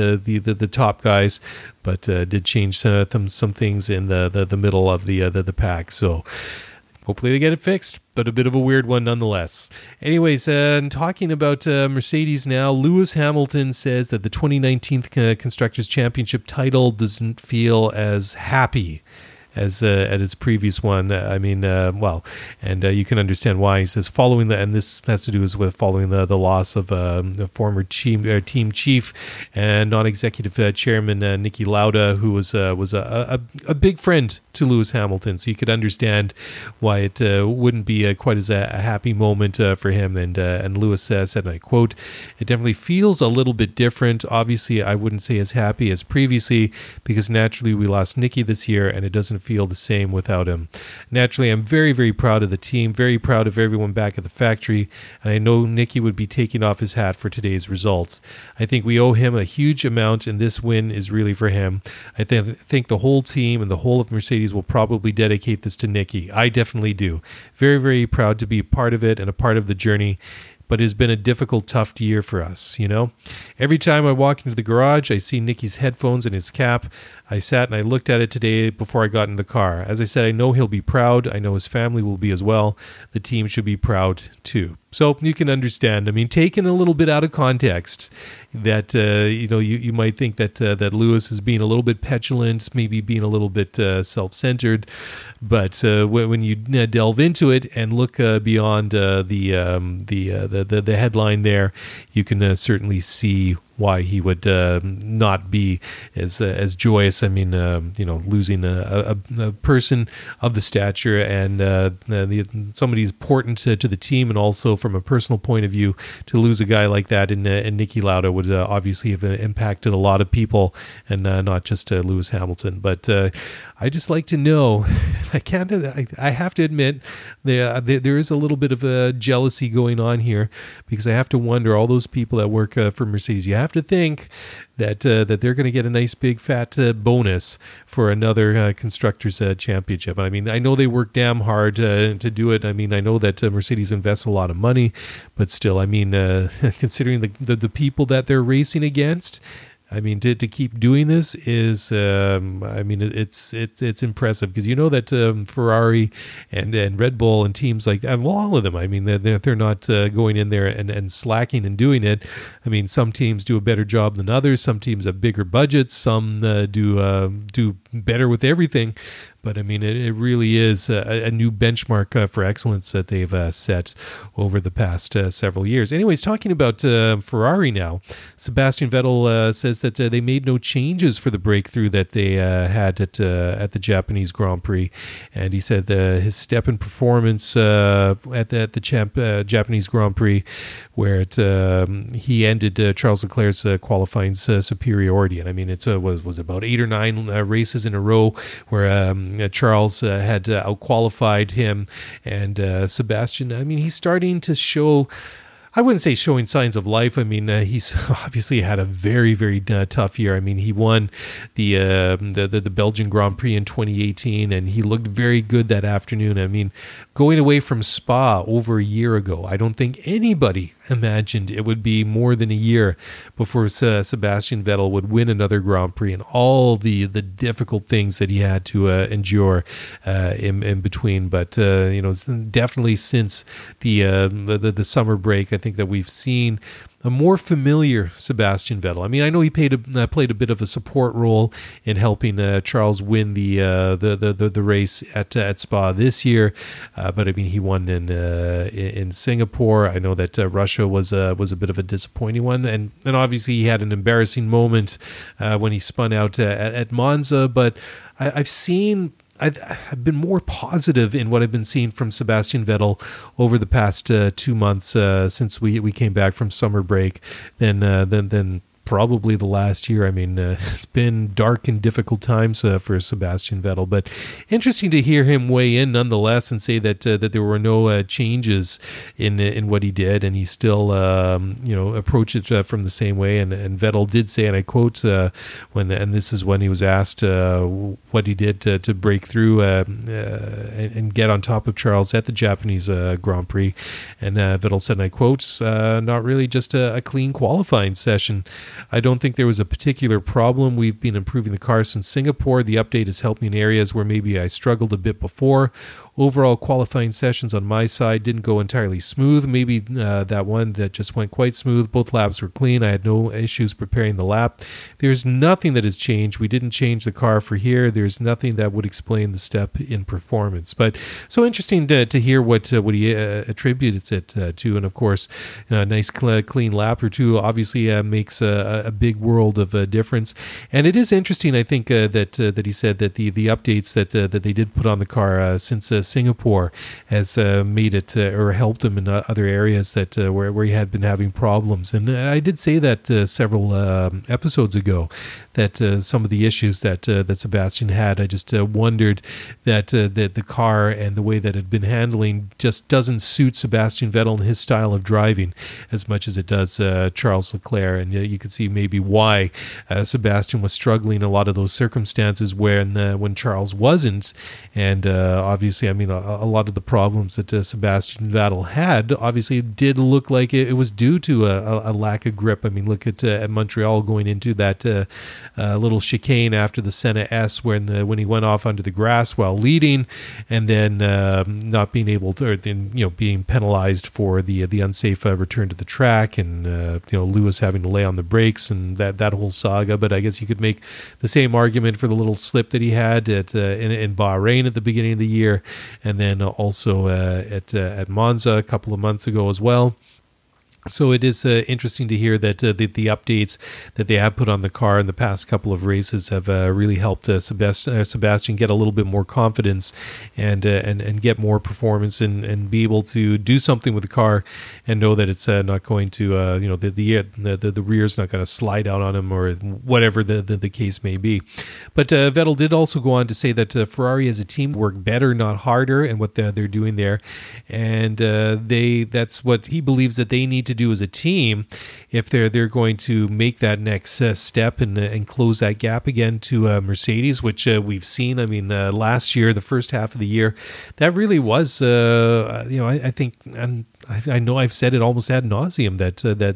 the top guys, but did change some things in the middle of the pack. So hopefully they get it fixed, but a bit of a weird one nonetheless. Anyways, talking about Mercedes now, Lewis Hamilton says that the 2019 Constructors' Championship title doesn't feel as happy as at his previous one. I mean, well, and you can understand why. He says following and this has to do with following the loss of the former team chief and non-executive chairman Niki Lauda, who was a big friend to Lewis Hamilton. So you could understand why it wouldn't be quite as a happy moment for him. And Lewis said, and I quote, "It definitely feels a little bit different. Obviously, I wouldn't say as happy as previously because naturally we lost Niki this year, and it doesn't feel the same without him. Naturally, I'm very, very proud of the team, very proud of everyone back at the factory, and I know Niki would be taking off his hat for today's results. I think we owe him a huge amount, and this win is really for him. I think the whole team and the whole of Mercedes will probably dedicate this to Niki. I definitely do. Very, very proud to be a part of it and a part of the journey. But it has been a difficult, tough year for us, you know? Every time I walk into the garage, I see Niki's headphones and his cap. I sat and I looked at it today before I got in the car. As I said, I know he'll be proud. I know his family will be as well. The team should be proud too." So you can understand, I mean, taken a little bit out of context, that, you might think that Lewis is being a little bit petulant, maybe being a little bit self-centered. But when you delve into it and look beyond the headline there, you can certainly see why he would not be as joyous. I mean, losing a person of the stature and somebody important to the team, and also from a personal point of view, to lose a guy like that in Niki Lauda would obviously have impacted a lot of people, and not just Lewis Hamilton. But I just like to know I have to admit there is a little bit of a jealousy going on here, because I have to wonder, all those people that work for Mercedes, you have to think that they're going to get a nice big fat bonus for another Constructors' Championship. I mean, I know they work damn hard to do it. I mean, I know that Mercedes invests a lot of money, but still, I mean, considering the people that they're racing against, I mean, to keep doing this is, I mean, it's impressive, because you know that Ferrari and Red Bull and teams like that, well, all of them, I mean, they're not going in there and slacking and doing it. I mean, some teams do a better job than others. Some teams have bigger budgets. Some do better with everything. But I mean, it really is a new benchmark for excellence that they've set over the past several years. Anyways, talking about Ferrari now, Sebastian Vettel says that they made no changes for the breakthrough that they had at the Japanese Grand Prix, and he said his step in performance at the Japanese Grand Prix, where he ended Charles Leclerc's qualifying superiority, and I mean, it was about 8 or 9 races in a row where Charles had outqualified him, and Sebastian, I mean, he's starting to show, I wouldn't say showing signs of life. I mean, he's obviously had a very, very tough year. I mean, he won the Belgian Grand Prix in 2018, and he looked very good that afternoon. I mean, going away from Spa over a year ago, I don't think anybody imagined it would be more than a year before Sebastian Vettel would win another Grand Prix, and all the difficult things that he had to endure in between. But you know, definitely since the summer break, I think that we've seen a more familiar Sebastian Vettel. I mean, I know he played a bit of a support role in helping Charles win the race at Spa this year, but I mean, he won in Singapore. I know that Russia was a bit of a disappointing one, and obviously he had an embarrassing moment when he spun out at Monza. But I've been more positive in what I've been seeing from Sebastian Vettel over the past 2 months since we came back from summer break than probably the last year. I mean, it's been dark and difficult times for Sebastian Vettel, but interesting to hear him weigh in nonetheless and say that there were no changes in what he did, and he still approached it from the same way. And Vettel did say, and I quote, and this is when he was asked what he did to break through and get on top of Charles at the Japanese Grand Prix, and Vettel said, and I quote, not really, just a clean qualifying session. I don't think there was a particular problem. We've been improving the car since Singapore. The update has helped me in areas where maybe I struggled a bit before. Overall qualifying sessions on my side didn't go entirely smooth. Maybe that one that just went quite smooth. Both laps were clean. I had no issues preparing the lap. There's nothing that has changed. We didn't change the car for here. There's nothing that would explain the step in performance. But so interesting to hear what he attributes it to. And of course, a nice clean lap or two obviously makes a big world of difference. And it is interesting, I think, that he said that the updates that they did put on the car since Singapore has made it or helped him in other areas that where he had been having problems. And I did say that several episodes ago, that some of the issues that Sebastian had, I just wondered that the car and the way that it had been handling just doesn't suit Sebastian Vettel and his style of driving as much as it does Charles Leclerc. And you could see maybe why Sebastian was struggling in a lot of those circumstances when Charles wasn't. And obviously, I mean, a lot of the problems that Sebastian Vettel had, obviously, it did look like it was due to a lack of grip. I mean, look at Montreal going into that little chicane after the Senna S when he went off onto the grass while leading, and then not being able to, or then being penalized for the unsafe return to the track, and Lewis having to lay on the brakes and that whole saga. But I guess you could make the same argument for the little slip that he had in Bahrain at the beginning of the year, and then also at Monza a couple of months ago as well. So it is interesting to hear that the updates that they have put on the car in the past couple of races have really helped Sebastian get a little bit more confidence and get more performance and be able to do something with the car and know that it's not going to the rear's not going to slide out on him or whatever the case may be. But Vettel did also go on to say that Ferrari as a team work better, not harder, and what they're doing there, and that's what he believes that they need to do as a team if they're going to make that next step and close that gap again to Mercedes, which we've seen. I mean, last year, the first half of the year, that really was, I think, and I know I've said it almost ad nauseum that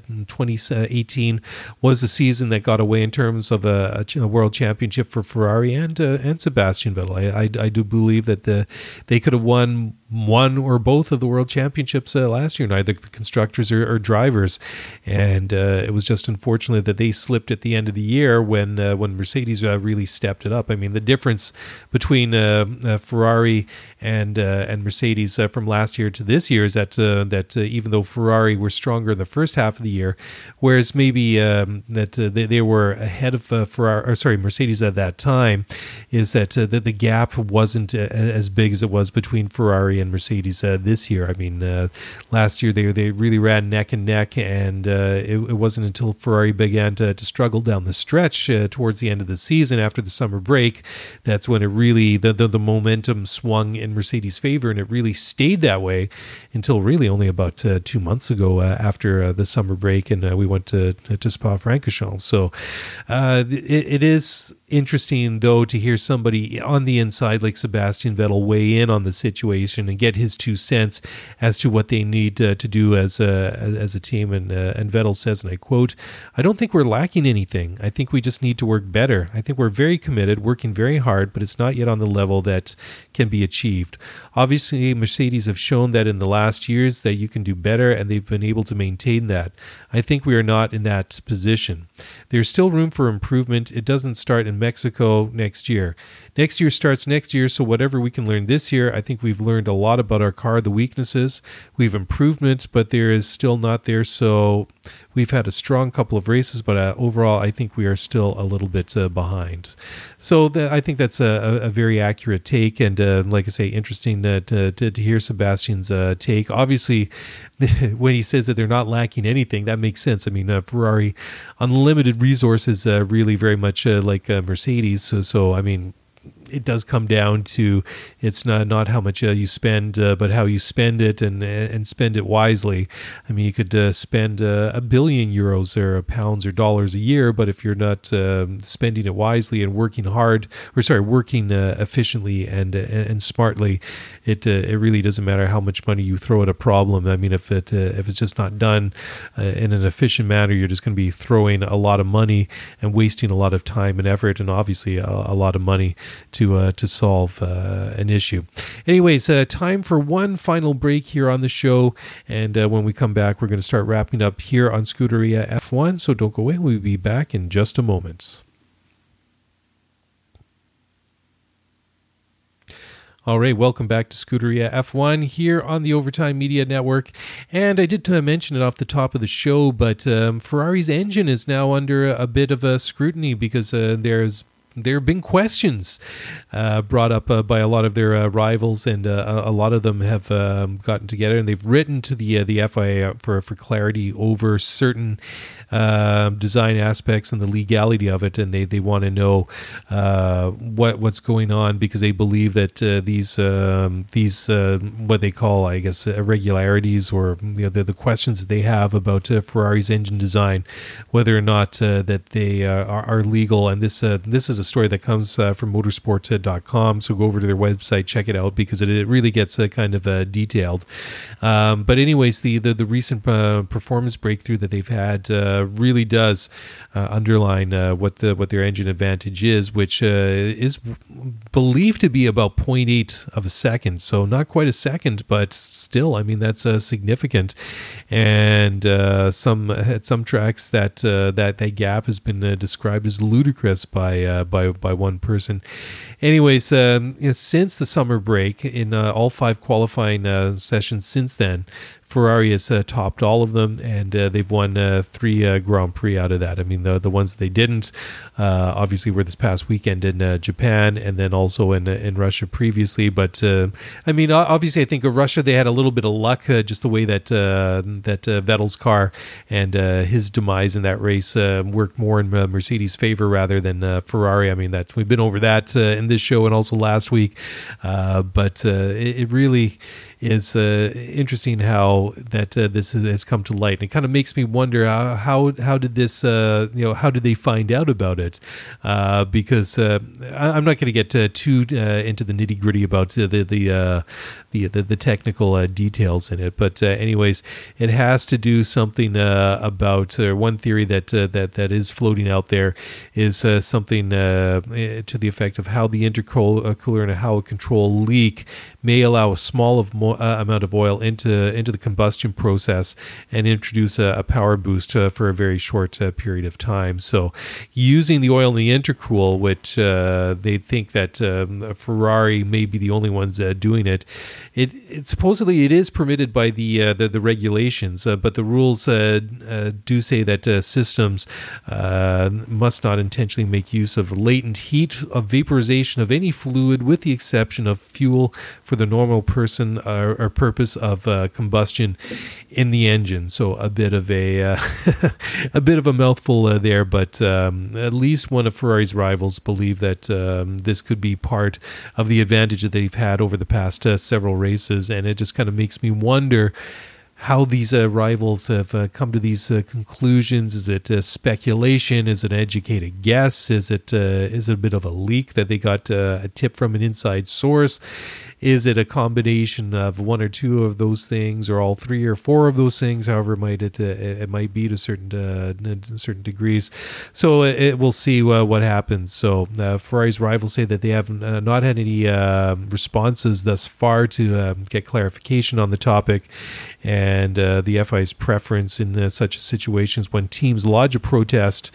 2018 was the season that got away in terms of a world championship for Ferrari and Sebastian Vettel. I do believe that they could have won one or both of the world championships last year, neither the constructors or drivers, and it was just unfortunate that they slipped at the end of the year when Mercedes really stepped it up. I mean, the difference between Ferrari and Mercedes from last year to this year is that even though Ferrari were stronger in the first half of the year, whereas maybe they were ahead of Mercedes at that time, is that the gap wasn't as big as it was between Ferrari and Mercedes this year. I mean, last year they really ran neck and neck, and it wasn't until Ferrari began to struggle down the stretch towards the end of the season after the summer break that's when it really the momentum swung in Mercedes' favor, and it really stayed that way until really only about 2 months ago after the summer break, and we went to Spa-Francorchamps. So it is interesting, though, to hear somebody on the inside like Sebastian Vettel weigh in on the situation and get his 2 cents as to what they need to do as a team. And Vettel says, and I quote, "I don't think we're lacking anything. I think we just need to work better. I think we're very committed, working very hard, but it's not yet on the level that can be achieved. Obviously, Mercedes have shown that in the last years that you can do better, and they've been able to maintain that. I think we are not in that position. There's still room for improvement. It doesn't start in Mexico next year. Next year starts next year, so whatever we can learn this year, I think we've learned a lot about our car, the weaknesses. We've improvement, but there is still not there, so we've had a strong couple of races, but overall, I think we are still a little bit behind." So I think that's a very accurate take, and like I say, interesting to hear Sebastian's take. Obviously, when he says that they're not lacking anything, that makes sense. I mean, Ferrari, unlimited resources, really very much like Mercedes. So I mean, it does come down to it's not how much you spend, but how you spend it and spend it wisely. I mean, you could spend €1 billion or pounds or dollars a year, but if you're not spending it wisely and working efficiently and smartly, it really doesn't matter how much money you throw at a problem. I mean, if it's just not done in an efficient manner, you're just going to be throwing a lot of money and wasting a lot of time and effort, and obviously a lot of money to solve an issue. Anyways, time for one final break here on the show, and when we come back, we're going to start wrapping up here on Scuderia F1, so don't go away. We'll be back in just a moment. All right, welcome back to Scuderia F1 here on the Overtime Media Network. And I did mention it off the top of the show, but Ferrari's engine is now under a bit of a scrutiny because there have been questions brought up by a lot of their rivals, and a lot of them have gotten together and they've written to the FIA for clarity over certain design aspects and the legality of it, and they want to know what's going on, because they believe that these what they call, I guess, irregularities, or the questions that they have about Ferrari's engine design, whether or not that they are legal. And this is a story that comes from motorsport.com, so go over to their website, check it out, because it really gets kind of detailed. But anyways, the recent performance breakthrough that they've had really does underline what their engine advantage is, which is believed to be about 0.8 of a second. So not quite a second, but still, I mean, that's significant. And at some tracks that gap has been described as ludicrous by one person. anyways, since the summer break, in all 5 qualifying sessions since then, Ferrari has topped all of them, and they've won 3 Grand Prix out of that. I mean, the ones that they didn't, obviously, were this past weekend in Japan, and then also in Russia previously. But I mean, obviously, I think of Russia, they had a little bit of luck, just the way that Vettel's car and his demise in that race worked more in Mercedes' favor rather than Ferrari. I mean, that we've been over that in this show and also last week, but it really is interesting how that this has come to light, and it kind of makes me wonder how did this how did they find out about it, because I'm not going to get too into the nitty gritty about the technical details in it, but anyways, it has to do something about one theory that is floating out there is something to the effect of how the intercooler and how a control leak may allow a small amount of oil into the combustion process and introduce a power boost for a very short period of time. So using the oil in the intercool, which they think that Ferrari may be the only ones doing it, it supposedly it is permitted by the regulations, but the rules do say that systems must not intentionally make use of latent heat of vaporization of any fluid, with the exception of fuel for the normal person or purpose of combustion in the engine. So a bit of a mouthful there, but at least one of Ferrari's rivals believe that this could be part of the advantage that they've had over the past several races, and it just kind of makes me wonder how these rivals have come to these conclusions. Is it speculation? Is it an educated guess? Is it a bit of a leak that they got a tip from an inside source? Is it a combination of one or two of those things, or all 3 or 4 of those things? However, it might be to certain degrees. So we'll see what happens. So Ferrari's rivals say that they have not had any responses thus far to get clarification on the topic. And the FIA's preference in such situations when teams lodge a protest,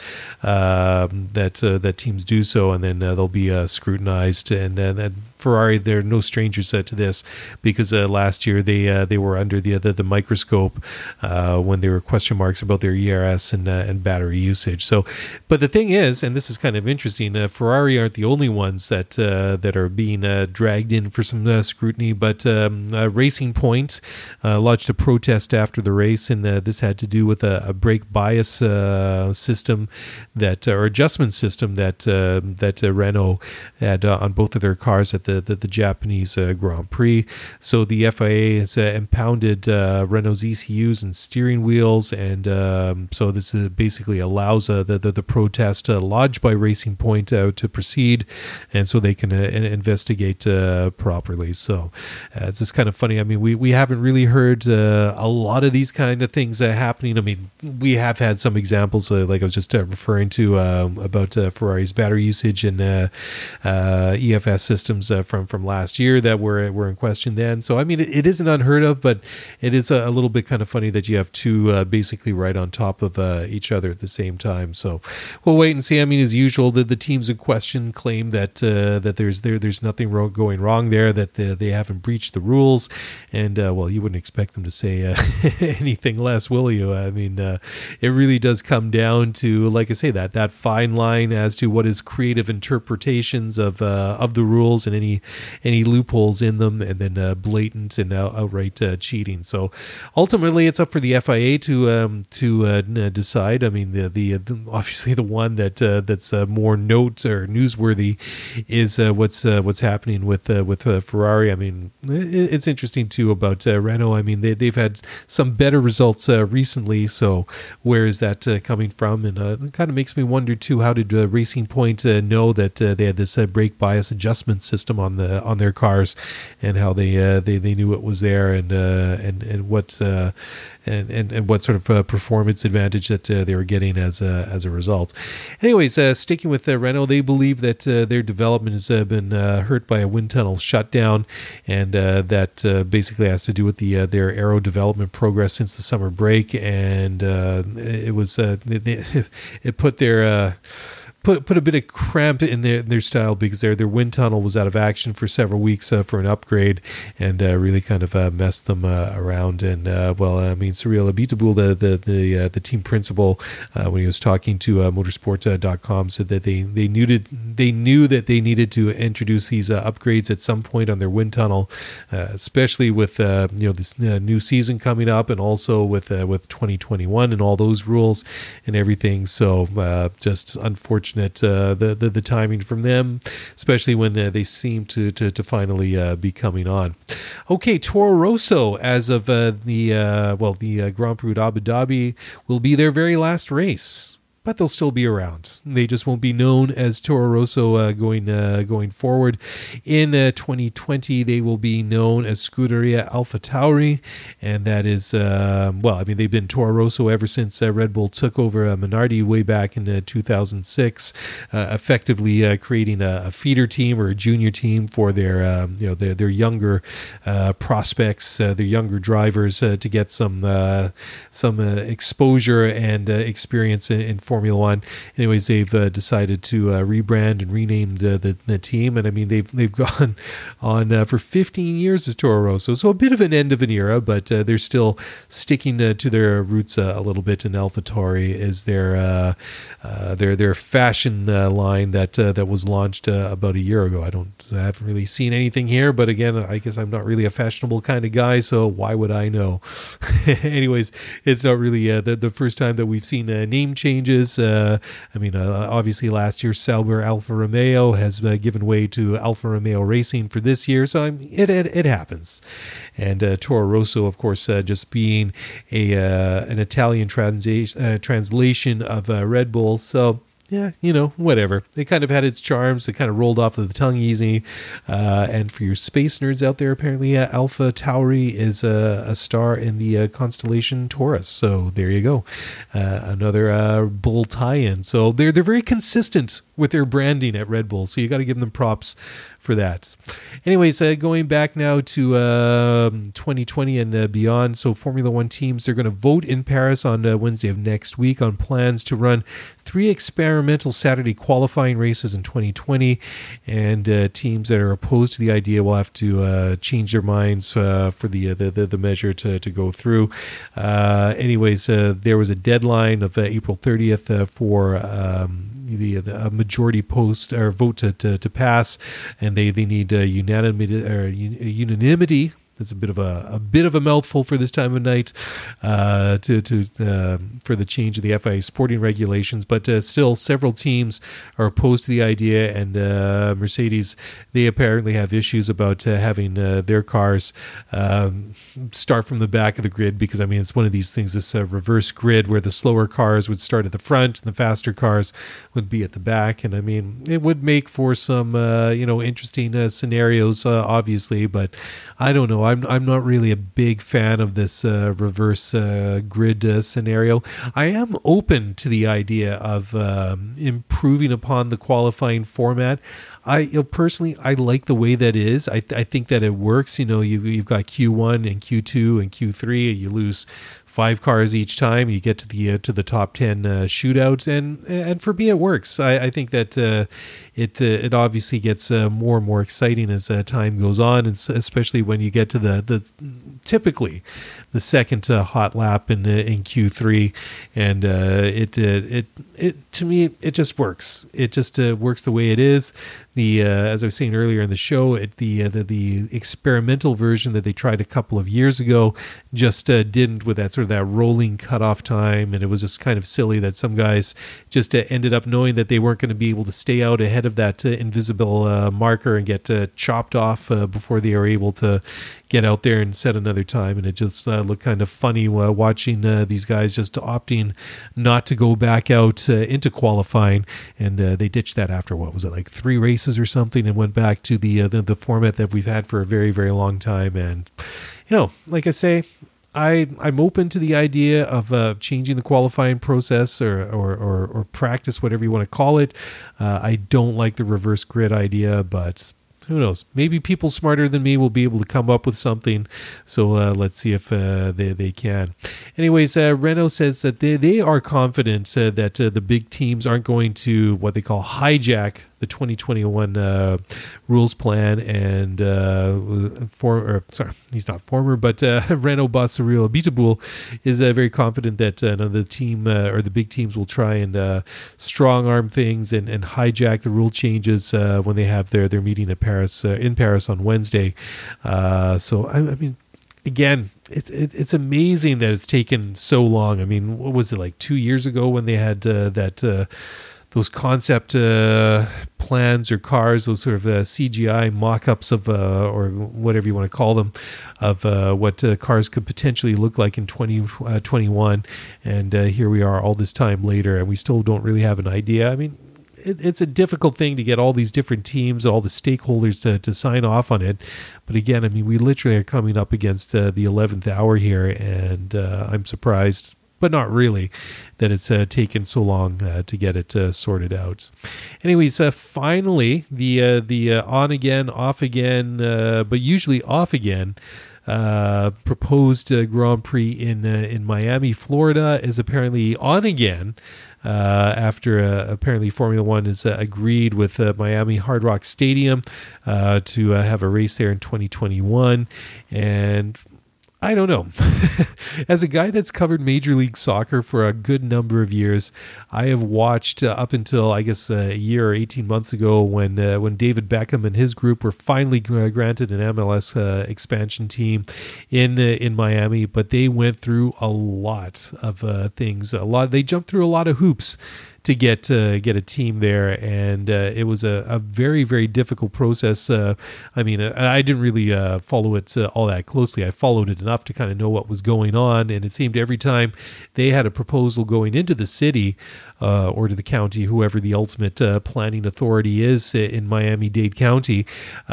that teams do so, and then they'll be scrutinized. And Ferrari, they're no strangers to this, because last year they were under the microscope when there were question marks about their ERS and battery usage. So, but the thing is, and this is kind of interesting, Ferrari aren't the only ones that are being dragged in for some scrutiny, but Racing Point lodged a protest after the race, and this had to do with a brake bias system or adjustment system that Renault had on both of their cars at the Japanese Grand Prix. So the FIA has impounded Renault's ECUs and steering wheels, and so this basically allows the protest lodged by Racing Point to proceed, and so they can investigate properly. So it's just kind of funny. I mean, we haven't really heard a lot of these kind of things happening. I mean, we have had some examples, like I was just referring to about Ferrari's battery usage and EFS systems from last year that were in question then. So I mean, it isn't unheard of, but it is a little bit kind of funny that you have two basically right on top of each other at the same time. So we'll wait and see. I mean, as usual, the teams in question claim that there's nothing going wrong there, that they haven't breached the rules, and well, you wouldn't expect them to say anything less, will you? I mean, it really does come down to, like I say, that fine line as to what is creative interpretations of the rules and any loopholes in them, and then blatant and outright cheating. So ultimately, it's up for the FIA to decide. I mean, the obviously the one that's more note or newsworthy is what's happening with Ferrari. I mean, it's interesting too about Renault. I mean, they've had some better results recently. So where is that coming from? And it kind of makes me wonder too, how did Racing Point know that they had this brake bias adjustment system on their cars, and how they knew it was there, and what and what sort of performance advantage that they were getting as a result. Anyways, sticking with Renault, they believe that their development has been hurt by a wind tunnel shutdown, and that basically has to do with their aero development progress since the summer break, and it was it put their put a bit of cramp in their style, because their wind tunnel was out of action for several weeks for an upgrade, and really kind of messed them around. And Cyril Abiteboul, the team principal, when he was talking to motorsport.com, said that they knew that they needed to introduce these upgrades at some point on their wind tunnel, especially with this new season coming up, and also with 2021 and all those rules and everything. So just unfortunate the timing from them, especially when they seem to finally be coming on. Okay, Toro Rosso, as of the Grand Prix d'Abu Dhabi, will be their very last race, but they'll still be around. They just won't be known as Toro Rosso going forward. In 2020, they will be known as Scuderia AlphaTauri, and that is, they've been Toro Rosso ever since Red Bull took over Minardi way back in 2006, effectively creating a feeder team or a junior team for their younger prospects, their younger drivers, to get some exposure and experience in Formula One. Anyways, they've decided to rebrand and rename the team, and I mean they've gone on for 15 years as Toro Rosso, so a bit of an end of an era, but they're still sticking to their roots a little bit. And AlphaTauri is their fashion line that was launched about a year ago. I haven't really seen anything here, but again, I guess I'm not really a fashionable kind of guy, so why would I know? Anyways, it's not really the first time that we've seen name changes. Obviously last year Sauber Alfa Romeo has given way to Alfa Romeo Racing for this year, so it happens. And Toro Rosso, of course, just being an Italian translation of Red Bull, so yeah, whatever. It kind of had its charms. It kind of rolled off of the tongue easy. And for your space nerds out there, apparently AlphaTauri is a star in the constellation Taurus. So there you go. Another Bull tie-in. So they're very consistent with their branding at Red Bull. So you got to give them props for that. Anyways, going back now to 2020 and beyond. So Formula One teams, they're going to vote in Paris on Wednesday of next week on plans to run 3 experimental Saturday qualifying races in 2020. And teams that are opposed to the idea will have to change their minds for the measure to go through. There was a deadline of April 30th for the majority vote to pass, and they need unanimity. That's a bit of a mouthful for this time of night for the change of the FIA sporting regulations. But still, several teams are opposed to the idea, and Mercedes, they apparently have issues about having their cars start from the back of the grid, because it's one of these things, this reverse grid where the slower cars would start at the front and the faster cars would be at the back. And it would make for some interesting scenarios, obviously, but I don't know. I'm not really a big fan of this reverse grid scenario. I am open to the idea of improving upon the qualifying format. Personally, I like the way that is. I think that it works. You've got Q1 and Q2 and Q3, and you lose 5 cars each time. You get to the top 10 shootout, and for me it works. I think that it obviously gets more and more exciting as time goes on, and especially when you get to the typically the second hot lap in Q3, and it to me it just works. It just works the way it is. As I was saying earlier in the show, the experimental version that they tried a couple of years ago just didn't, with that sort of that rolling cutoff time, and it was just kind of silly that some guys just ended up knowing that they weren't going to be able to stay out ahead of that invisible marker and get chopped off before they were able to get out there and set another time. And it just looked kind of funny watching these guys just opting not to go back out into qualifying, and they ditched that after, what was it, like 3 races or something, and went back to the format that we've had for a very, very long time. And like I say, I'm open to the idea of changing the qualifying process or practice, whatever you want to call it. I don't like the reverse grid idea, but who knows? Maybe people smarter than me will be able to come up with something. So let's see if they can. Anyways, Renault says that they are confident that the big teams aren't going to what they call hijack the 2021 rules plan. And he's not former, but Renault boss Cyril Abiteboul is very confident that none of the team or the big teams will try and strong arm things and hijack the rule changes when they have their meeting at Paris in Paris on Wednesday. So I mean, again, it's amazing that it's taken so long. I mean, what was it, like 2 years ago when they had those concept plans or cars, those sort of CGI mock-ups of, or whatever you want to call them, of what cars could potentially look like in 2021. And here we are all this time later, and we still don't really have an idea. I mean, it's a difficult thing to get all these different teams, all the stakeholders to sign off on it. But again, I mean, we literally are coming up against the 11th hour here, and I'm surprised, but not really, that it's taken so long to get it sorted out. Anyways, finally, the on again, off again, but usually off again, proposed Grand Prix in Miami, Florida is apparently on again. After apparently Formula One has agreed with Miami Hard Rock Stadium to have a race there in 2021. And I don't know. As a guy that's covered Major League Soccer for a good number of years, I have watched up until, I guess, a year or 18 months ago when David Beckham and his group were finally granted an MLS expansion team in Miami. But they went through a lot of things. They jumped through a lot of hoops to get a team there, and it was a very, very difficult process. I mean, I didn't really follow it all that closely. I followed it enough to kind of know what was going on, and it seemed every time they had a proposal going into the city or to the county, whoever the ultimate planning authority is in Miami-Dade County,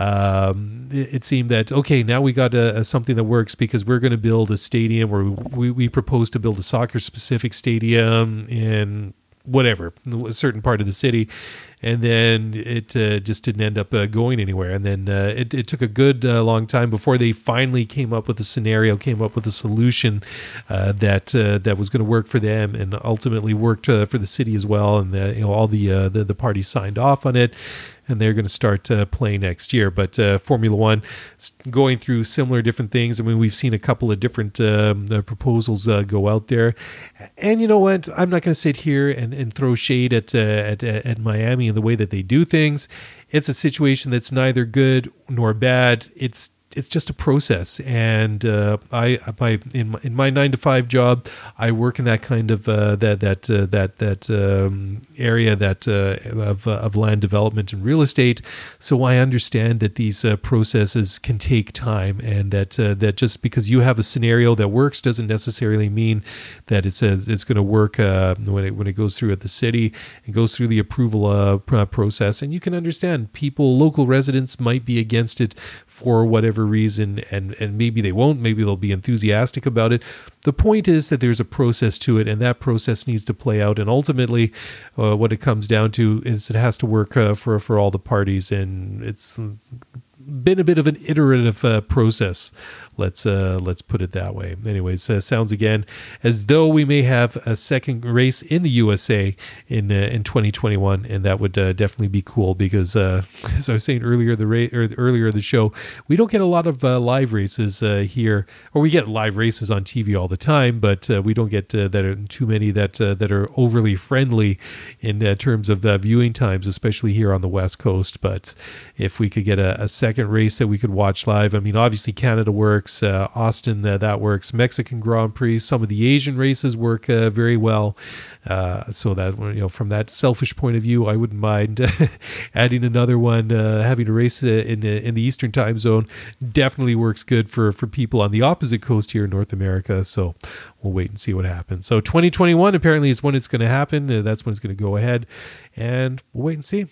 it seemed that, okay, now we got something that works because we're going to build a stadium, or we propose to build a soccer-specific stadium in whatever, a certain part of the city, and then it just didn't end up going anywhere. And then it took a good long time before they finally came up with a scenario, came up with a solution that was going to work for them, and ultimately worked for the city as well. And all the parties signed off on it, and they're going to start playing next year. But Formula One going through similar different things. I mean, we've seen a couple of different proposals go out there. And you know what? I'm not going to sit here and throw shade at Miami and the way that they do things. It's a situation that's neither good nor bad. It's just a process, and in my 9-to-5 job, I work in that kind of area of land development and real estate. So I understand that these processes can take time, and that just because you have a scenario that works doesn't necessarily mean that it's going to work when it goes through at the city and goes through the approval process. And you can understand local residents might be against it for whatever reason, and maybe they won't, maybe they'll be enthusiastic about it. The point is that there's a process to it, and that process needs to play out, and ultimately what it comes down to is it has to work for all the parties, and it's been a bit of an iterative process. Let's put it that way. Anyways, sounds again as though we may have a second race in the USA in 2021, and that would definitely be cool because, as I was saying earlier, earlier the show, we don't get a lot of live races here, or we get live races on TV all the time, but we don't get too many that are overly friendly in terms of viewing times, especially here on the West Coast. But if we could get a second race that we could watch live, I mean, obviously Canada works. Austin, that works. Mexican Grand Prix, some of the Asian races work very well. So that, from that selfish point of view, I wouldn't mind adding another one. Having a race in the Eastern time zone definitely works good for people on the opposite coast here in North America. So we'll wait and see what happens. So 2021 apparently is when it's going to happen. That's when it's going to go ahead, and we'll wait and see.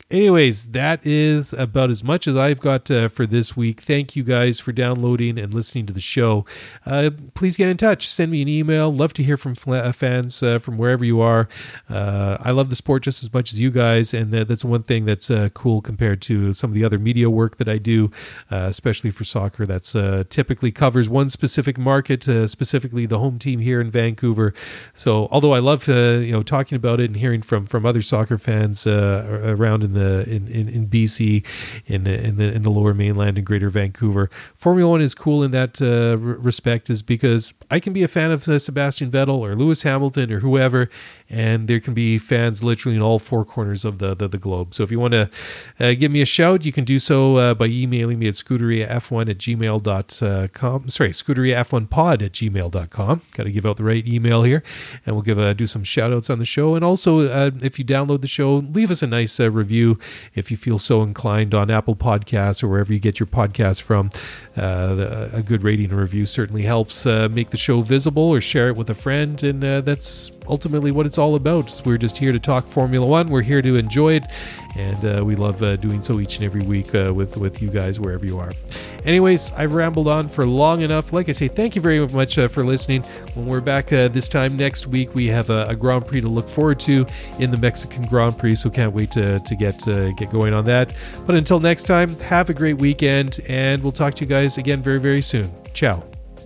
Anyways, that is about as much as I've got for this week. Thank you guys for downloading and listening to the show. Please get in touch. Send me an email. Love to hear from fans from wherever you are. I love the sport just as much as you guys, and that's one thing that's cool compared to some of the other media work that I do, especially for soccer. That's typically covers one specific market, specifically the home team here in Vancouver. So although I love talking about it and hearing from other soccer fans around in BC, in the Lower Mainland and Greater Vancouver, Formula One is cool in that respect, is because I can be a fan of Sebastian Vettel or Lewis Hamilton or whoever, and there can be fans literally in all four corners of the globe. So if you want to give me a shout, you can do so by emailing me at scuderiaf1@gmail.com. Sorry, scuderiaf1pod@gmail.com. Got to give out the right email here, and we'll do some shout outs on the show. And also, if you download the show, leave us a nice review if you feel so inclined on Apple Podcasts or wherever you get your podcasts from. A good rating and review certainly helps make the show visible, or share it with a friend, and that's ultimately what it's all about. We're just here to talk Formula One. We're here to enjoy it, and we love doing so each and every week with you guys wherever you are. Anyways, I've rambled on for long enough. Like I say, thank you very much for listening. When we're back this time next week, we have a Grand Prix to look forward to in the Mexican Grand Prix, so can't wait to get going on that. But until next time, have a great weekend, and we'll talk to you guys again very, very soon. Ciao.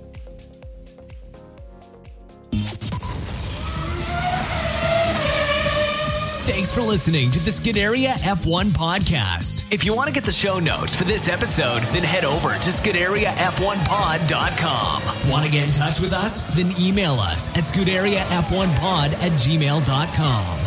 Thanks for listening to the Scuderia F1 podcast. If you want to get the show notes for this episode, then head over to ScuderiaF1pod.com. Want to get in touch with us? Then email us at ScuderiaF1pod@gmail.com.